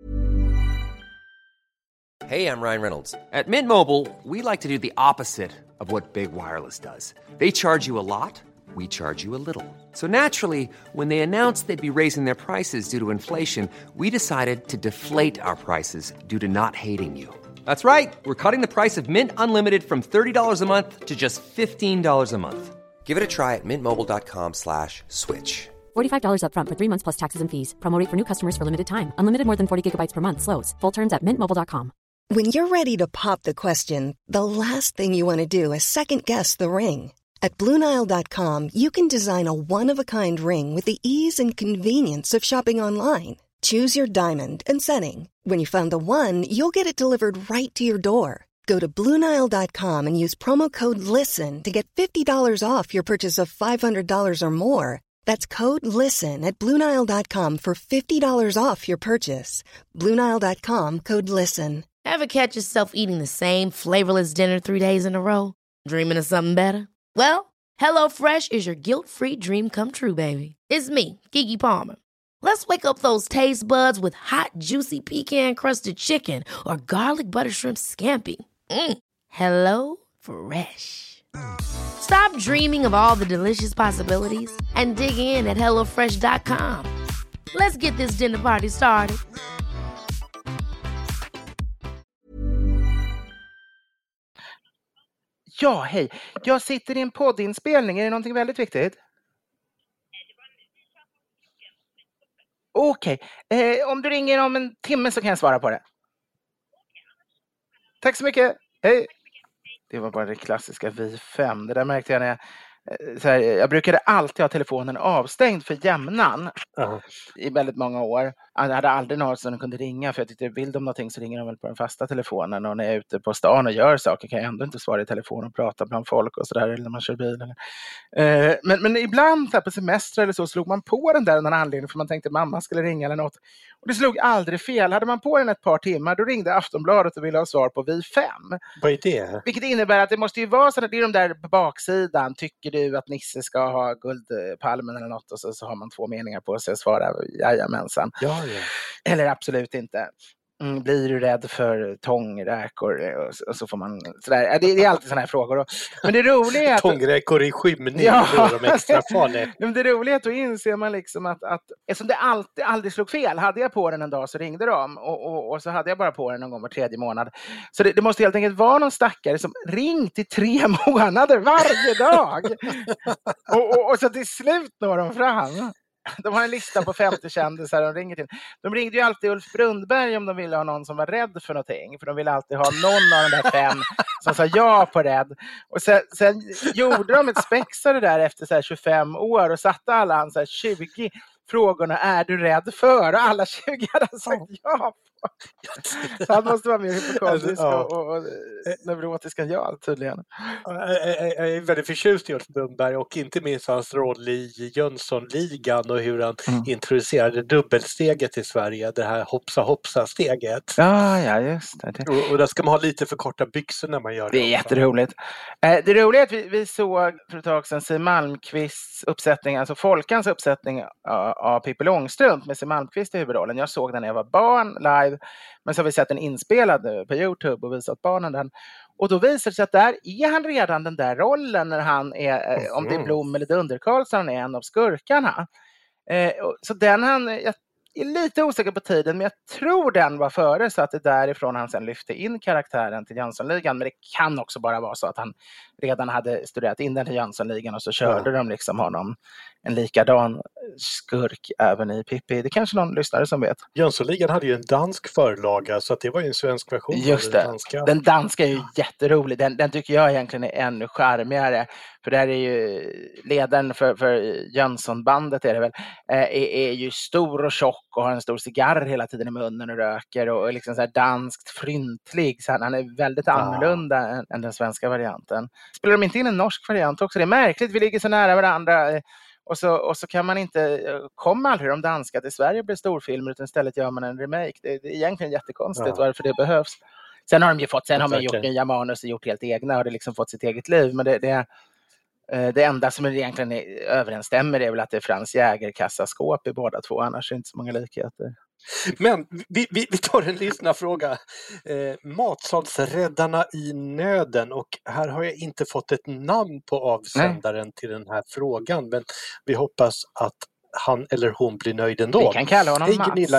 Hey, I'm Ryan Reynolds. At Mint Mobile, we like to do the opposite of what Big Wireless does. They charge you a lot, we charge you a little. So naturally, when they announced they'd be raising their prices due to inflation, we decided to deflate our prices due to not hating you. That's right. We're cutting the price of Mint Unlimited from $30 a month to just $15 a month. Give it a try at mintmobile.com/switch. $45 up front for 3 months plus taxes and fees. Promo rate for new customers for limited time. Unlimited more than 40 gigabytes per month. Slows full terms at mintmobile.com. When you're ready to pop the question, the last thing you want to do is second guess the ring. At BlueNile.com you can design a one-of-a-kind ring with the ease and convenience of shopping online. Choose your diamond and setting. When you find the one, you'll get it delivered right to your door. Go to BlueNile.com and use promo code LISTEN to get $50 off your purchase of $500 or more. That's code LISTEN at BlueNile.com for $50 off your purchase. BlueNile.com, code LISTEN. Ever catch yourself eating the same flavorless dinner 3 days in a row? Dreaming of something better? Well, HelloFresh is your guilt-free dream come true, baby. It's me, Keke Palmer. Let's wake up those taste buds with hot, juicy pecan-crusted chicken or garlic butter shrimp scampi. Hello Fresh. Stop dreaming of all the delicious possibilities and dig in at HelloFresh.com. Let's get this dinner party started. Ja, hej. Jag sitter i en poddinspelning. Är det någonting väldigt viktigt? Okej. Om du ringer om en timme så kan jag svara på det. Tack så mycket. Hej. Det var bara det klassiska Vi5. Det där märkte jag när jag brukade alltid ha telefonen avstängd för jämnan i väldigt många år. Jag hade aldrig någon som kunde ringa, för jag tyckte vill de någonting så ringer de väl på den fasta telefonen, och när jag är ute på stan och gör saker kan jag ändå inte svara i telefon och prata bland folk och sådär, eller när man kör bil. Men ibland så här, på semester eller så slog man på den där någon anledning för man tänkte mamma skulle ringa eller något. Och det slog aldrig fel. Hade man på den ett par timmar, då ringde Aftonbladet och ville ha svar på Vi5. Vad är det? Vilket innebär att det måste ju vara så att det är de där på baksidan. Tycker du att Nisse ska ha Guldpalmen eller något? Och så har man 2 meningar på sig att svara jajamensan. Ja. Eller absolut inte. Blir du rädd för tångräkor? Och så får man sådär. Det är alltid sådana här frågor. Men det roliga är att... Tångräkor i skymning, ja, då är de extra farliga. Men det roliga är att då inser man liksom att eftersom det aldrig slog fel, hade jag på den en dag så ringde de och så hade jag bara på den någon gång var 3:e månad. Så det måste helt enkelt vara någon stackare som ringt i 3 månader varje dag. och så till slut når de fram. De har en lista på 50 kändisar de ringer till. De ringde ju alltid Ulf Brundberg om de ville ha någon som var rädd för någonting. För de ville alltid ha någon av de där 5 som sa ja på rädd. Och sen gjorde de ett spexare där efter så här 25 år och satte alla hans så här 20 frågorna är du rädd för? Och alla 20 hade sagt ja. Så han måste vara mer hypokondrisk och neurotisk än jag tydligen. Jag är väldigt förtjust i Ulf Brundberg och inte minst hans roll i Jönssonligan och hur han introducerade dubbelsteget i Sverige, det här hoppsa-hoppsa-steget. Ja, just det. Och där ska man ha lite för korta byxor när man gör det. Det är jätteroligt. Det roliga är att vi såg för ett tag sedan Siw Malmkvists uppsättning, alltså Folkans uppsättning av Pippi Långstrump med Siw Malmkvist i huvudrollen. Jag såg den när jag var barn live, men så har vi sett den inspelad på YouTube och visat barnen den. Och då visar det sig att där är han redan den där rollen när han är, om det är Blom eller Dunderkarlsson, han är en av skurkarna. Så den jag är lite osäker på tiden, men jag tror den var före så att det därifrån han sen lyfte in karaktären till Jönssonligan. Men det kan också bara vara så att han redan hade studerat in den till Jönssonligan och så körde de liksom honom en likadan skurk även i Pippi. Det kanske någon lyssnare som vet. Jönssonligan hade ju en dansk förlaga så att det var ju en svensk version. Just det. Den danska är ju jätterolig. Den tycker jag egentligen är ännu charmigare. För där är ju ledaren för Jönssonbandet är det väl, är ju stor och tjock och har en stor cigarr hela tiden i munnen och röker och liksom så här danskt fryntlig. Så han är väldigt annorlunda än den svenska varianten. Spelar de inte in en norsk variant också? Det är märkligt, vi ligger så nära varandra. Och så kan man inte komma aldrig de danska till Sverige blir storfilmer utan istället gör man en remake. Det är egentligen jättekonstigt varför det behövs. Sen har de ju fått, har man gjort nya manus och gjort helt egna och det liksom fått sitt eget liv. Men det enda som egentligen överensstämmer är väl att det är Frans Jäger-kassaskåp i båda två, annars är det inte så många likheter. Men vi tar en lyssnarfråga. Matsalsräddarna i nöden, och här har jag inte fått ett namn på avsändaren till den här frågan, men vi hoppas att han eller hon blir nöjd ändå. Vi kan kalla honom Mats. Gunilla,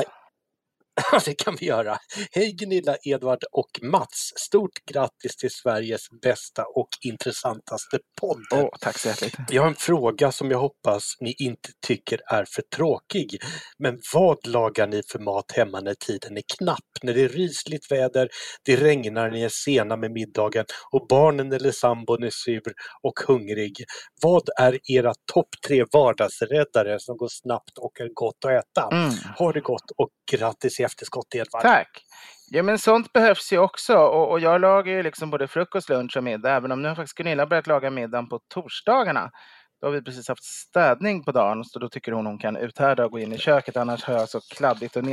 det kan vi göra. Hej Gunilla, Edvard och Mats. Stort grattis till Sveriges bästa och intressantaste podd. Tack så hjärtligt. Jag har en fråga som jag hoppas ni inte tycker är för tråkig. Men vad lagar ni för mat hemma när tiden är knapp? När det är rysligt väder, det regnar, ni är sena med middagen och barnen eller sambon är sur och hungrig. Vad är era topp 3 vardagsräddare som går snabbt och är gott att äta? Ha det gott och grattis i efterskott, Edvard. Tack. Ja, men sånt behövs ju också och jag lagar ju liksom både frukost, lunch och middag, även om nu har faktiskt Gunilla börjat laga middagen på torsdagarna. Då har vi precis haft städning på dagen, så då tycker hon kan uthärda och gå in i köket. Annars har jag så kladdigt och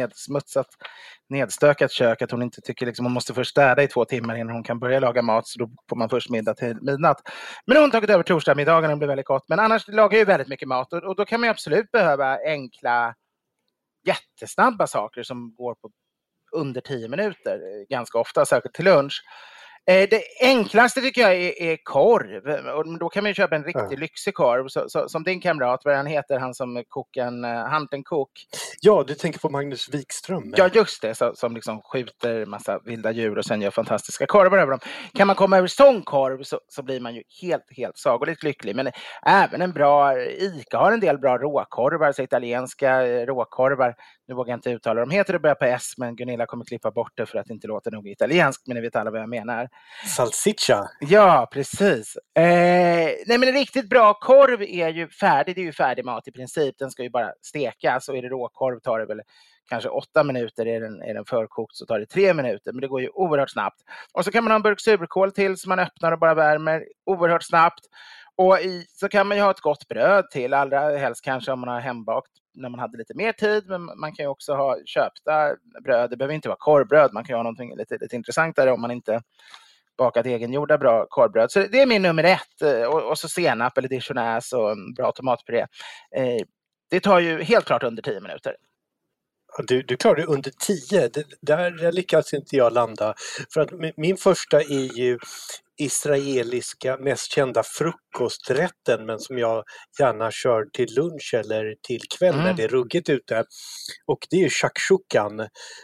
nedstökat kök att hon inte tycker hon måste först städa i 2 timmar innan hon kan börja laga mat, så då får man först middag till midnatt. Men hon har tagit över torsdagsmiddagen och det blir väldigt gott. Men annars lagar jag ju väldigt mycket mat och då kan man ju absolut behöva enkla, jättesnabba saker som går på under 10 minuter ganska ofta, särskilt till lunch. Det enklaste tycker jag är korv. Och då kan man ju köpa en riktigt lyxig korv. Som din kamrat, vad han heter, han som Hanten Cook. Ja, du tänker på Magnus Wikström. Ja, just det. Som liksom skjuter massa vilda djur och sen gör fantastiska korvar över dem. Kan man komma över sån korv så blir man ju helt sagolikt lycklig. Men även en bra, Ica har en del bra råkorvar, så italienska råkorvar. Nu vågar jag inte uttala dem. Heter det börjar på S, men Gunilla kommer klippa bort det för att det inte låter nog italienskt. Men ni vet alla vad jag menar. Salsiccia. Ja, precis. Nej, men en riktigt bra korv är ju färdig. Det är ju färdig mat i princip. Den ska ju bara stekas. Och är det råkorv tar det väl kanske 8 minuter. Är den förkokt så tar det 3 minuter. Men det går ju oerhört snabbt. Och så kan man ha en burk surkål till som man öppnar och bara värmer oerhört snabbt. Och så kan man ju ha ett gott bröd till. Allra helst kanske om man har hembakt när man hade lite mer tid. Men man kan ju också ha köpta bröd. Det behöver inte vara korvbröd. Man kan ju ha någonting lite intressantare om man inte bakat egengjorda bra korvbröd. Så det är min nummer 1. Och så senap eller dijonäs och bra tomatpuré. Det tar ju helt klart under 10 minuter. Du klarar det under 10. Där lyckas inte jag landa. För att min första är ju israeliska mest kända frukosträtten, men som jag gärna kör till lunch eller till kväll när det är ruggigt ute. Och det är shakshukan.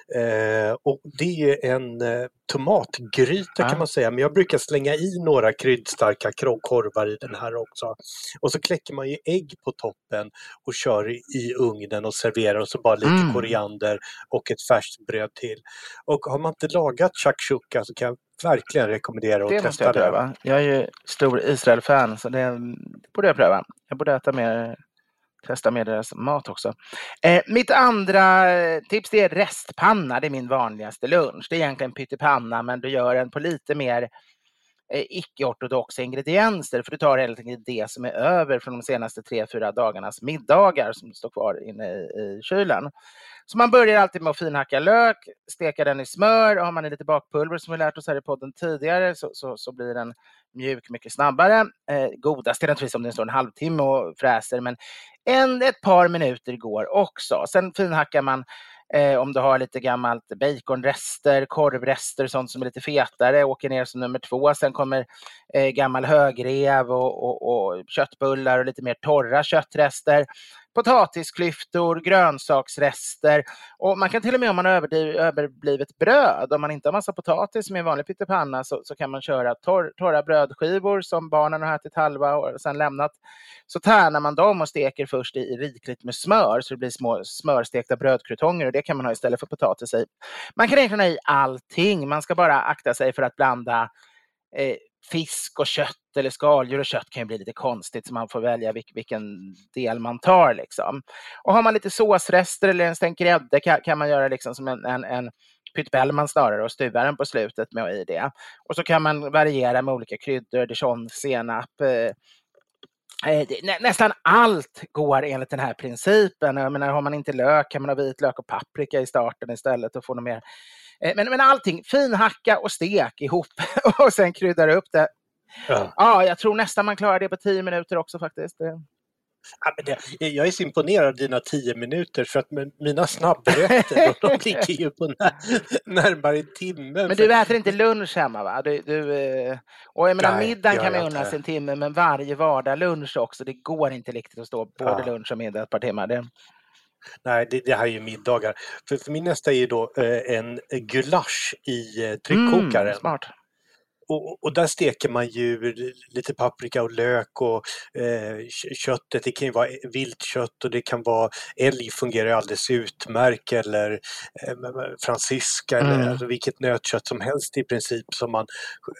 Och det är en tomatgryta kan man säga, men jag brukar slänga i några kryddstarka korvar i den här också. Och så kläcker man ju ägg på toppen och kör i ugnen och serverar, och så bara lite koriander och ett färskt bröd till. Och har man inte lagat shakshuka så kan jag verkligen rekommendera att testa det. Jag är ju stor Israel-fan, så det borde jag pröva. Jag borde testa mer deras mat också. Mitt andra tips är restpanna. Det är min vanligaste lunch. Det är egentligen pyttipanna, men du gör den på lite mer icke-ortodoxa ingredienser, för du tar helt enkelt det som är över från de senaste 3-4 dagarnas middagar som står kvar inne i kylen. Så man börjar alltid med att finhacka lök, steka den i smör, och har man lite bakpulver som vi lärt oss här i podden tidigare så blir den mjuk mycket snabbare. Godast är naturligtvis om den står en halvtimme och fräser, men ett par minuter går också. Sen finhackar man om du har lite gammalt baconrester, korvrester, sånt som är lite fetare, åker ner som nummer 2. Sen kommer gammal högrev och köttbullar och lite mer torra köttrester. Potatisklyftor, grönsaksrester, och man kan till och med, om man har överblivet bröd, om man inte har massa potatis med en vanlig pyttipanna, så kan man köra torra brödskivor som barnen har ätit halva och sen lämnat. Så tärnar man dem och steker först i rikligt med smör, så det blir små smörstekta brödkrutonger, och det kan man ha istället för potatis i. Man kan egentligen ha i allting, man ska bara akta sig för att blanda fisk och kött, eller skaldjur och kött kan ju bli lite konstigt, så man får välja vilken del man tar liksom. Och har man lite såsrester eller en stänk grädde kan man göra liksom som en pyttbellman snarare, och stuva den på slutet med i det. Och så kan man variera med olika kryddor, dijon, senap. Nästan allt går enligt den här principen. Jag menar, har man inte lök kan man ha vitlök och paprika i starten istället och få något mer. Men allting, finhacka och stek ihop och sen kryddar upp det. Ja, jag tror nästan man klarar det på 10 minuter också faktiskt. Ja, men jag är så imponerad av dina 10 minuter, för att mina snabbrätter de ligger ju på närmare timmen. Men du äter inte lunch hemma, va? Och jag menar, middagen kan man unna sig en timme, men varje vardag lunch också. Det går inte riktigt att stå både lunch och middag ett par timmar. Nej, det här är ju middagar. För min nästa är ju då en gulasch i tryckkokaren. Smart. Och där steker man ju lite paprika och lök och köttet. Det kan ju vara viltkött och det kan vara älg, fungerar alldeles utmärkt, eller fransyska eller alltså vilket nötkött som helst i princip, som man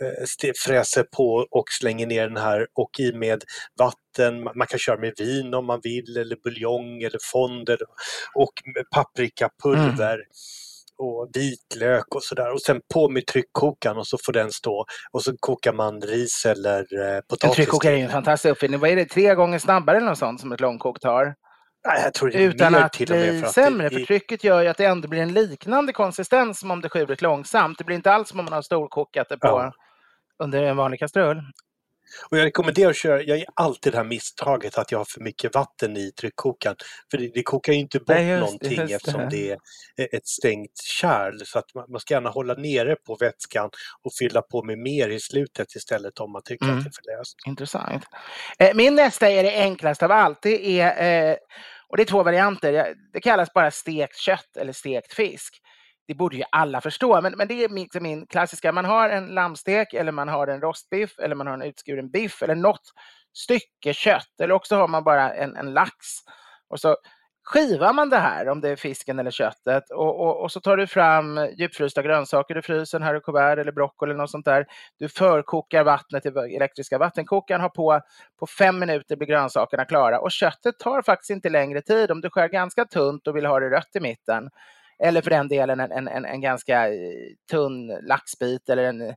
fräser på och slänger ner den här, och i med vatten. Man kan köra med vin om man vill, eller buljong eller fond, och paprikapulver. Och vitlök och sådär, och sen på med tryckkokaren, och så får den stå, och så kokar man ris eller potatis. En tryckkokare är ju en fantastisk uppfinning. Vad är det, 3 gånger snabbare eller något sånt som ett långkok tar? Nej, jag tror det är utan mer att till och med, bli sämre, för trycket gör ju att det ändå blir en liknande konsistens som om det sker långsamt. Det blir inte alls som om man har storkokat det på under en vanlig kastrull. Och jag rekommenderar att köra, jag gör alltid det här misstaget att jag har för mycket vatten i tryckkokaren. För det kokar ju inte bort någonting eftersom det är ett stängt kärl. Så att man ska gärna hålla nere på vätskan och fylla på med mer i slutet istället om man tycker att det är för löst. Intressant. Min nästa är det enklaste av allt. Det är, och det är 2 varianter. Det kallas bara stekt kött eller stekt fisk. Det borde ju alla förstå, men det är min klassiska. Man har en lammstek, eller man har en rostbiff, eller man har en utskuren biff, eller något stycke kött. Eller också har man bara en lax. Och så skivar man det här, om det är fisken eller köttet. Och så tar du fram djupfrysta grönsaker i frysen, här i kuvert eller broccoli eller något sånt där. Du förkokar vattnet i elektriska vattenkokaren, har på 5 minuter blir grönsakerna klara. Och köttet tar faktiskt inte längre tid om du skär ganska tunt och vill ha det rött i mitten. Eller för den delen en ganska tunn laxbit eller en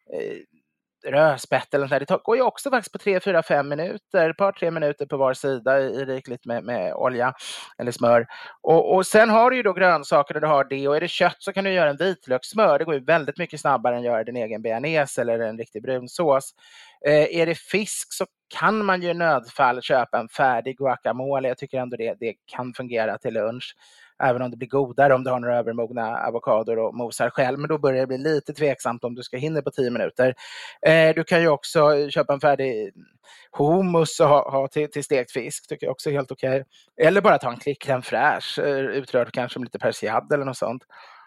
rödspett eller något där. Det går ju också faktiskt på 3-4-5 minuter, ett par 3 minuter på var sida i rikligt med olja eller smör. Och sen har du ju då grönsaker där du har det, och är det kött så kan du göra en vitlökssmör. Det går ju väldigt mycket snabbare än att göra din egen bearnaise eller en riktig brunsås. Är det fisk så kan man ju i nödfall köpa en färdig guacamole. Jag tycker ändå det kan fungera till lunch. Även om det blir godare om du har några övermogna avokador och mosar själv. Men då börjar det bli lite tveksamt om du ska hinna på 10 minuter. Du kan ju också köpa en färdig hummus och ha till stekt fisk. Tycker jag också är helt okej. Eller bara ta en klick crème fraîche, utrörd kanske med lite persillade eller något sånt.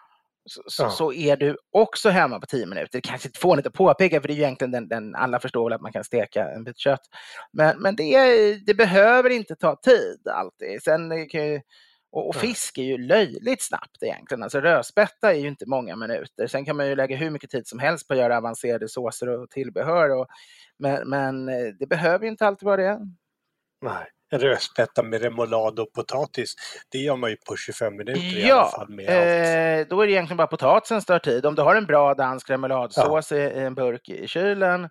Så är du också hemma på 10 minuter. Kanske inte får lite påpeka, för det är ju egentligen den alla förstår väl att man kan steka en bit kött. Men det behöver inte ta tid alltid. Sen kan ju, och fisk är ju löjligt snabbt egentligen. Alltså rödspätta är ju inte många minuter. Sen kan man ju lägga hur mycket tid som helst på att göra avancerade såser och tillbehör. Men det behöver ju inte alltid vara det. Nej. En rödspätta med remoulad och potatis, det gör man ju på 25 minuter i alla fall med allt. Då är det egentligen bara potatisen stör tid. Om du har en bra dansk remouladsås i en burk i kylen,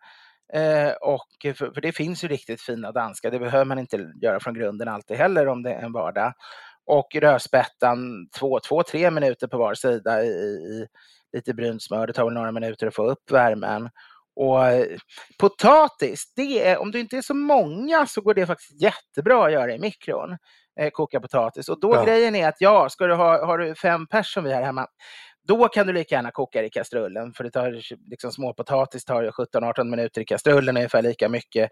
för det finns ju riktigt fina danska, det behöver man inte göra från grunden alltid heller om det är en vardag. Och rödspättan 2-3 minuter på var sida i lite brynt smör, det tar väl några minuter att få upp värmen. Och potatis, om du inte är så många så går det faktiskt jättebra att göra i mikron. Koka potatis. Och då grejen är att har du 5 personer som vi har hemma, då kan du lika gärna koka i kastrullen. För det tar liksom, småpotatis tar 17-18 minuter i kastrullen, ungefär lika mycket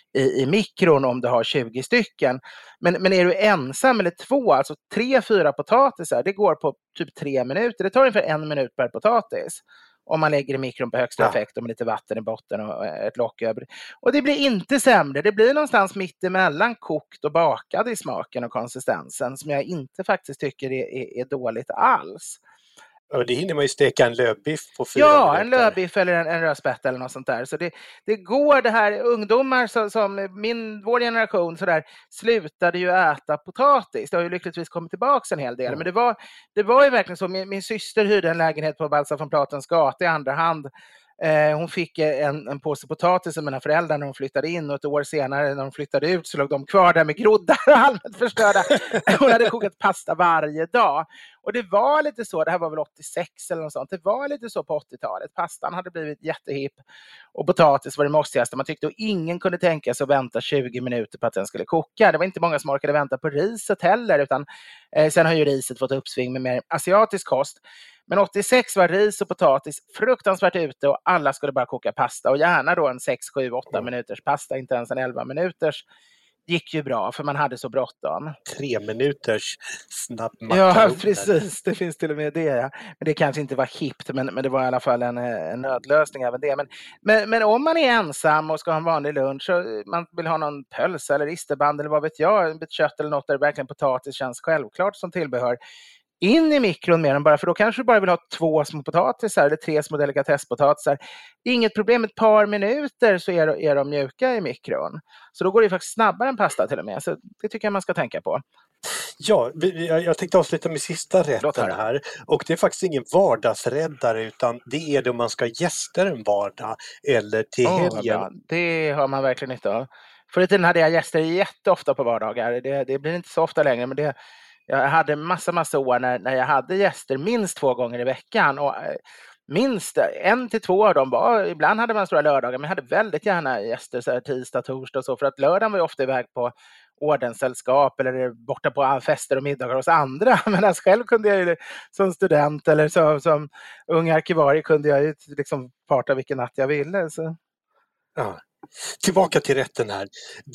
i mikron om du har 20 stycken. Men är du ensam eller 2, alltså 3-4 potatisar, det går på typ 3 minuter. Det tar ungefär 1 minut per potatis. Om man lägger i mikron på högsta effekt och med lite vatten i botten och ett lock över. Och det blir inte sämre. Det blir någonstans mitt emellan kokt och bakad i smaken och konsistensen, som jag inte faktiskt tycker är dåligt alls. Och det hinner man ju steka en lövbiff på 4 minuter. En lövbiff eller en rödspätta eller något sånt där. Så det går det här, ungdomar som vår generation så där, slutade ju äta potatis. Det har ju lyckligtvis kommit tillbaka en hel del. Men det var ju verkligen så. Min syster hyrde en lägenhet på Balsa von Platens gata i andra hand. Hon fick en påse potatis av mina föräldrar när hon flyttade in, och ett år senare när hon flyttade ut så låg de kvar där med groddar och allmänt förstörda. Hon hade kokat pasta varje dag. Och det var lite så, det här var väl 86 eller något sånt, det var lite så på 80-talet. Pastan hade blivit jättehipp och potatis var det mossigaste. Man tyckte att ingen kunde tänka sig att vänta 20 minuter på att den skulle koka. Det var inte många som orkade vänta på riset heller, utan sen har ju riset fått uppsving med mer asiatisk kost. Men 86 var ris och potatis fruktansvärt ute och alla skulle bara koka pasta. Och gärna då en 6, 7, 8 minuters pasta, inte ens en 11 minuters. Gick ju bra för man hade så bråttom. 3 minuters snabb makaroner. Ja, precis. Det finns till och med det. Ja. Men det kanske inte var hippt, men det var i alla fall en nödlösning även det. Men om man är ensam och ska ha en vanlig lunch och man vill ha någon pölsa eller isterband eller vad vet jag, en bit kött eller något där verkligen potatis känns självklart som tillbehör. In i mikron med den bara, för då kanske du bara vill ha 2 små potatisar eller 3 små delikatesspotatisar. Inget problem, ett par minuter så är de mjuka i mikron. Så då går det faktiskt snabbare än pasta till och med. Så det tycker jag man ska tänka på. Ja, jag tänkte avsluta med sista rätten här. Och det är faktiskt ingen vardagsräddare, utan det är det om man ska ha gäster en vardag eller till helgen. Det har man verkligen inte av. Förr i tiden hade jag gäster jätteofta på vardagar. Det blir inte så ofta längre, men jag hade massa år när jag hade gäster minst 2 gånger i veckan, och minst 1 till 2 av dem var, ibland hade man stora lördagar, men jag hade väldigt gärna gäster så här tisdag, torsdag och så, för att lördagen var ju ofta iväg på ordenssällskap eller borta på fester och middagar hos andra. Men själv kunde jag ju som student eller som ung arkivarie kunde jag ju liksom parta vilken natt jag ville. Så. Ja. Tillbaka till rätten här.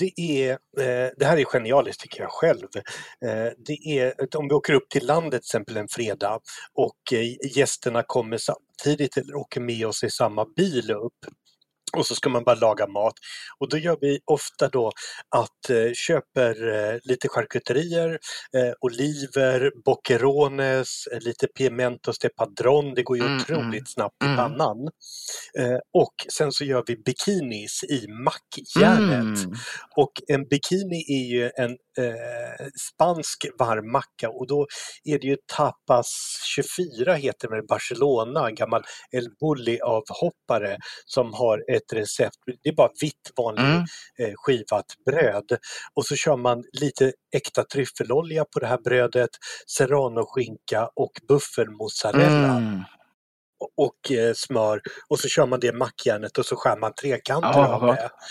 Det här är genialiskt tycker jag själv. Det är om vi åker upp till landet till exempel en fredag och gästerna kommer samtidigt eller åker med oss i samma bil upp. Och så ska man bara laga mat. Och då gör vi ofta då att köper lite charkuterier, oliver, boccherones, lite pimentos de padron. Det går ju otroligt snabbt i pannan. Och sen så gör vi bikinis i mackjärnet. Och en bikini är ju en spansk varm macka, och då är det ju tapas 24 heter det, Barcelona, en gammal El Bulli av hoppare som har ett recept. Det är bara vitt vanligt skivat bröd, och så kör man lite äkta tryffelolja på det här brödet, serrano-skinka och buffelmozzarella och smör, och så kör man det i mackjärnet och så skär man trekanter av det.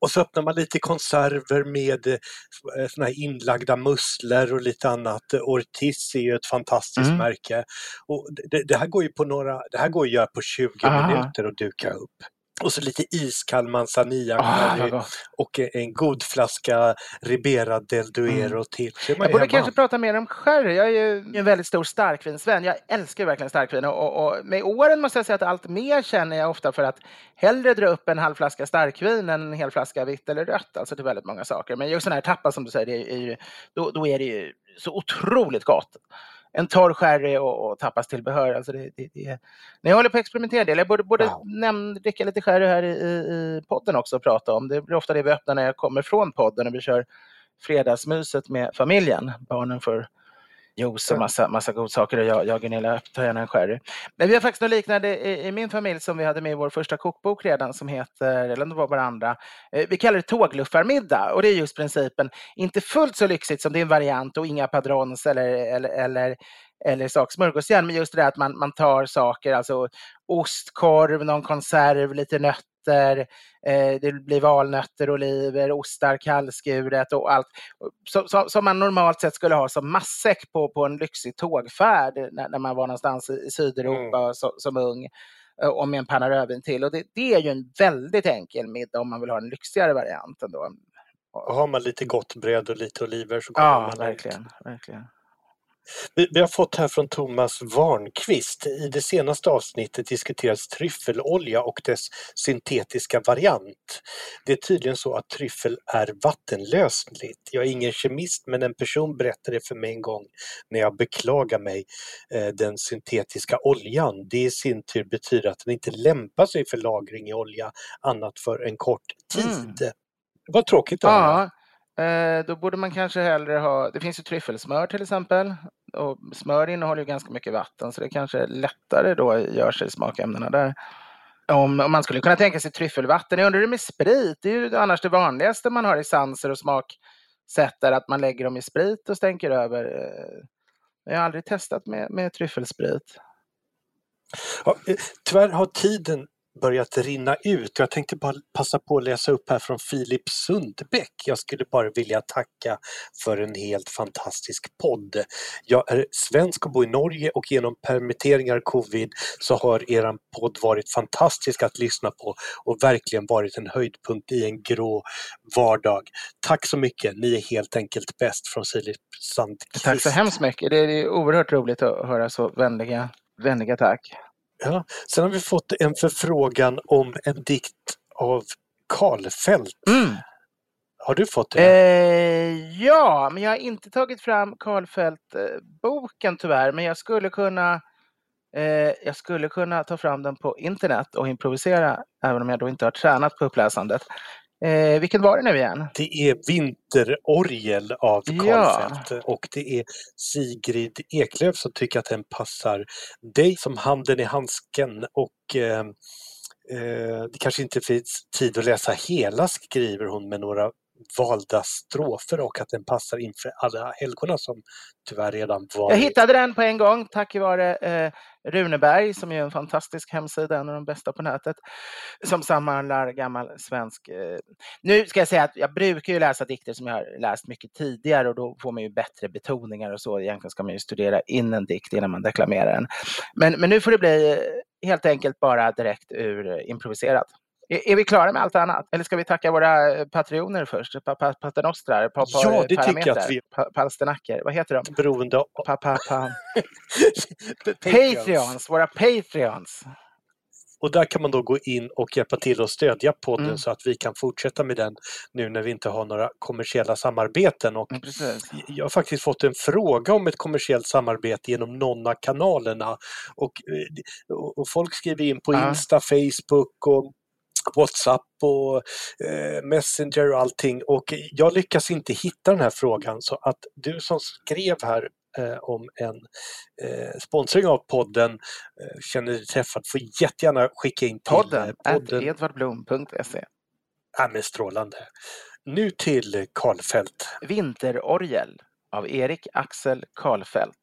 Och så öppnar man lite konserver med såna här inlagda musslor och lite annat. Ortiz är ju ett fantastiskt märke. Och det här går ju det här går att göra på 20 minuter och duka upp. Och så lite iskall manzanilla och en god flaska Ribera del Duero till. Jag borde kanske prata mer om sherry. Jag är ju en väldigt stor starkvinsvän. Jag älskar verkligen starkvin. Och med åren måste jag säga att allt mer känner jag ofta för att hellre dra upp en halv flaska starkvin än en hel flaska vitt eller rött. Alltså det är väldigt många saker. Men just sån här tappa som du säger, då är det ju så otroligt gott. En torr sherry och tappas tillbehör. Alltså när jag håller på att experimentera det. Jag borde dricka lite sherry här i podden också och prata om. Det blir ofta det vi öppnar när jag kommer från podden och vi kör fredagsmyset med familjen. Barnen får juice och massa godsaker och jag och Gunilla tar gärna en sherry. Men vi har faktiskt något liknande i min familj som vi hade med i vår första kokbok redan som heter, eller det var bara andra, vi kallar det tågluffarmiddag och det är just principen, inte fullt så lyxigt som din variant och inga padrons eller smörgåsjärn, men just det där att man tar saker, alltså ostkorv, någon konserv, lite nötter, det blir valnötter, oliver, ostar, kallskuret och allt som man normalt sett skulle ha som matsäck på en lyxig tågfärd när man var någonstans i Sydeuropa som ung och med en panna rödvin till. Och det är ju en väldigt enkel middag om man vill ha en lyxigare variant ändå. Och har man lite gott bröd och lite oliver så kommer man verkligen. Vi har fått här från Thomas Warnqvist. I det senaste avsnittet diskuteras tryffelolja och dess syntetiska variant. Det är tydligen så att tryffel är vattenlösligt. Jag är ingen kemist, men en person berättade för mig en gång när jag beklagar mig den syntetiska oljan. Det i sin tur betyder att den inte lämpar sig för lagring i olja annat för en kort tid. Vad tråkigt då. Då borde man kanske hellre ha, det finns ju tryffelsmör till exempel och smör innehåller ju ganska mycket vatten så det kanske lättare då gör sig smakämnena där. Om man skulle kunna tänka sig tryffelvatten, jag undrar det med sprit, det är ju annars det vanligaste man har i sanser och smaksätter att man lägger dem i sprit och stänker över. Jag har aldrig testat med tryffelsprit. Ja, tyvärr har tiden börjat rinna ut. Jag tänkte bara passa på att läsa upp här från Filip Sundbäck. Jag skulle bara vilja tacka för en helt fantastisk podd. Jag är svensk och bor i Norge och genom permitteringar covid så har eran podd varit fantastisk att lyssna på och verkligen varit en höjdpunkt i en grå vardag. Tack så mycket. Ni är helt enkelt bäst från Filip Sundqvist. Tack så hemskt mycket. Det är oerhört roligt att höra så vänliga tack. Ja, sen har vi fått en förfrågan om en dikt av Karlfeldt. Har du fått det? Ja, men jag har inte tagit fram Karlfeldt-boken tyvärr. Men jag skulle kunna ta fram den på internet och improvisera även om jag då inte har tränat på uppläsandet. Vilken var det nu igen? Det är Vinterorgel av Karlfeldt och det är Sigrid Eklöf som tycker att den passar dig som handen i handsken och det kanske inte finns tid att läsa hela, skriver hon med några valda strofer och att den passar inför alla helgorna som tyvärr redan var. Jag hittade den på en gång tack vare Runeberg som är en fantastisk hemsida, en av de bästa på nätet, som sammanlar gammal svensk. Nu ska jag säga att jag brukar ju läsa dikter som jag har läst mycket tidigare och då får man ju bättre betoningar och så. Egentligen ska man ju studera in en dikt innan man deklamerar den. Men nu får det bli helt enkelt bara direkt ur improviserat. Är vi klara med allt annat? Eller ska vi tacka våra patrioner först? Paternostrar? Ja, det tycker jag att vi... Palsternacker, vad heter de? Beroende av... Patreons, våra Patreons. Och där kan man då gå in och hjälpa till att stödja podden så att vi kan fortsätta med den nu när vi inte har några kommersiella samarbeten. Och jag har faktiskt fått en fråga om ett kommersiellt samarbete genom någon av kanalerna. Och folk skriver in på Insta, Facebook och WhatsApp och Messenger och allting. Och jag lyckas inte hitta den här frågan så att du som skrev här om en sponsring av podden känner dig träffad får jättegärna skicka in till podden. edvardblom.se. Ja, men strålande. Nu till Karlfeldt. Vinterorgel av Erik Axel Karlfeldt.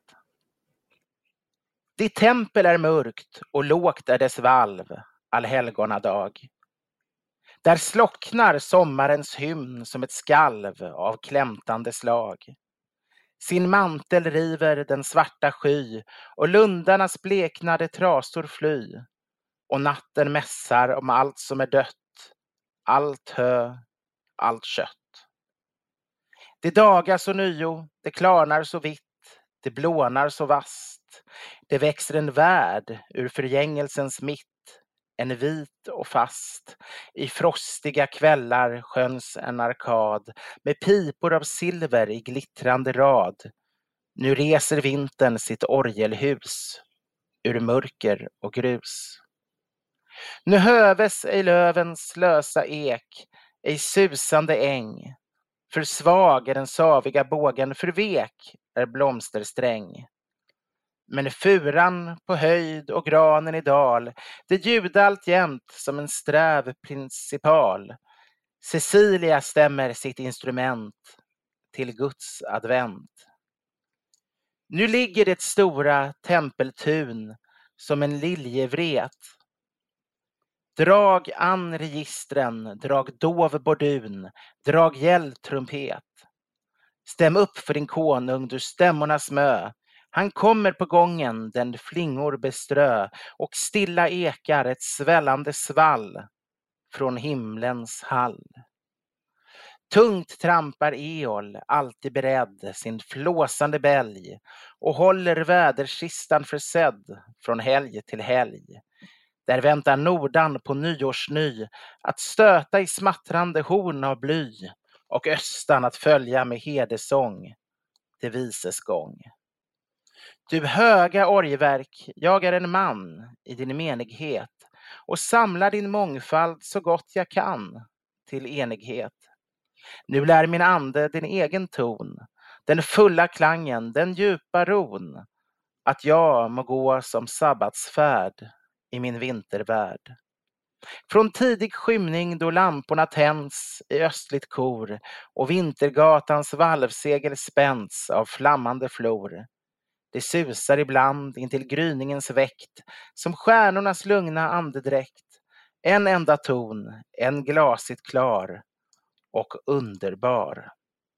Ditt tempel är mörkt och lågt är dess valv allhelgona dag. Där slocknar sommarens hymn som ett skalv av klämtande slag. Sin mantel river den svarta sky och lundarnas bleknade trasor fly. Och natten mässar om allt som är dött, allt hö, allt kött. Det dagar så nyo, det klarnar så vitt, det blånar så vast. Det växer en värld ur förgängelsens mitt, en vit och fast. I frostiga kvällar sköns en arkad med pipor av silver i glittrande rad. Nu reser vintern sitt orgelhus ur mörker och grus. Nu höves ej lövens lösa ek, ej susande äng. För svag är den saviga bågen, för vek är blomstersträng. Men furan på höjd och granen i dal, det ljuda alltjämt som en sträv principal. Cecilia stämmer sitt instrument till Guds advent. Nu ligger det stora tempeltun som en liljevret. Drag an registren, drag dov bordun, drag gälltrumpet. Stäm upp för din konung, du stämmornas mö. Han kommer på gången, den flingor beströ, och stilla ekar ett svällande svall från himlens hall. Tungt trampar Eol, alltid beredd, sin flåsande bälg och håller väderkistan försedd från helg till helg. Där väntar Nordan på nyårsny att stöta i smattrande horn av bly och Östan att följa med hedesång till vises gång. Du höga orgverk, jag är en man i din menighet och samlar din mångfald så gott jag kan till enighet. Nu lär min ande din egen ton, den fulla klangen, den djupa ron, att jag må gå som sabbatsfärd i min vintervärld. Från tidig skymning då lamporna tänds i östligt kor och vintergatans valvsegel spänns av flammande flor. Det susar ibland intill gryningens väkt som stjärnornas lugna andedräkt. En enda ton, en glasigt klar och underbar.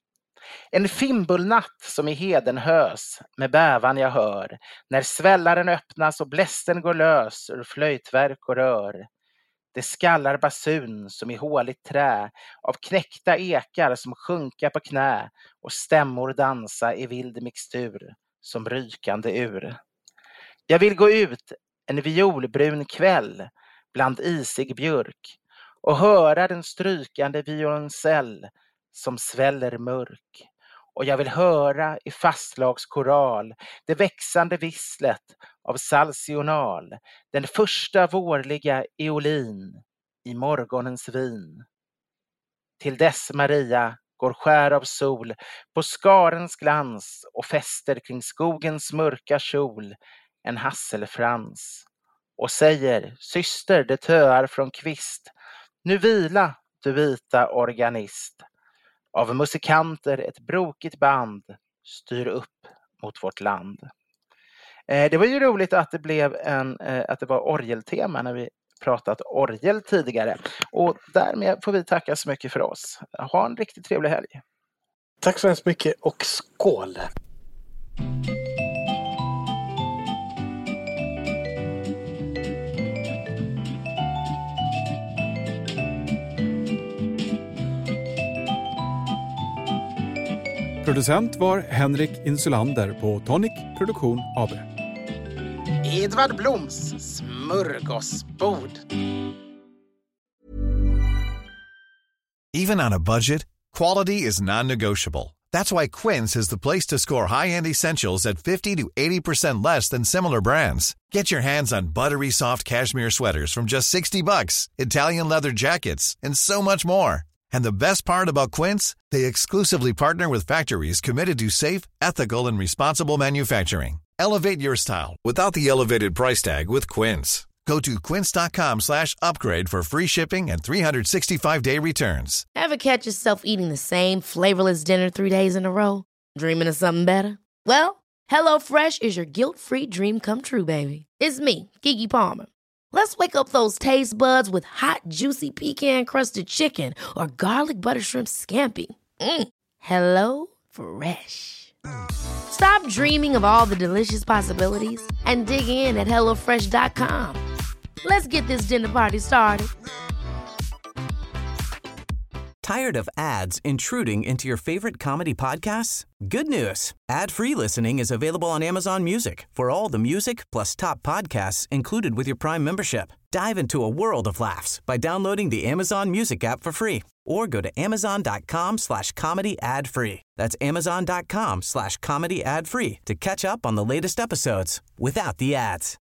En fimbulnatt som i heden hös med bävan jag hör när svällaren öppnas och blästen går lös ur flöjtverk och rör. Det skallar basun som i håligt trä av knäckta ekar som sjunka på knä och stämmor dansa i vild mixtur som rykande ur. Jag vill gå ut en violbrun kväll bland isig björk och höra den strykande violoncell som sväller mörk. Och jag vill höra i fastlagskoral det växande visslet av salsional, den första vårliga eolin i morgonens vin. Till dess Maria går skär av sol på skarens glans och fäster kring skogens mörka kjol en hasselfrans och säger: syster, det töar från kvist, nu vila du vita organist. Av musikanter ett brokigt band styr upp mot vårt land. Det var ju roligt att det blev att det var orgeltema när vi pratat orgel tidigare. Och därmed får vi tacka så mycket för oss. Ha en riktigt trevlig helg. Tack så hemskt mycket och skål! Producent var Henrik Insulander på Tonic Produktion AB. Edvard Bloms smörgåsbord. Even on a budget, quality is non-negotiable. That's why Quince is the place to score high-end essentials at 50 to 80% less than similar brands. Get your hands on buttery soft cashmere sweaters from just $60, Italian leather jackets, and so much more. And the best part about Quince, they exclusively partner with factories committed to safe, ethical, and responsible manufacturing. Elevate your style without the elevated price tag with Quince. Go to quince.com/upgrade for free shipping and 365-day returns. Ever catch yourself eating the same flavorless dinner 3 days in a row? Dreaming of something better? Well, HelloFresh is your guilt-free dream come true, baby. It's me, Keke Palmer. Let's wake up those taste buds with hot, juicy pecan-crusted chicken or garlic butter shrimp scampi. Hello Fresh. Stop dreaming of all the delicious possibilities and dig in at HelloFresh.com. Let's get this dinner party started. Tired of ads intruding into your favorite comedy podcasts? Good news. Ad-free listening is available on Amazon Music for all the music plus top podcasts included with your Prime membership. Dive into a world of laughs by downloading the Amazon Music app for free or go to amazon.com/comedy ad-free. That's amazon.com/comedy ad-free to catch up on the latest episodes without the ads.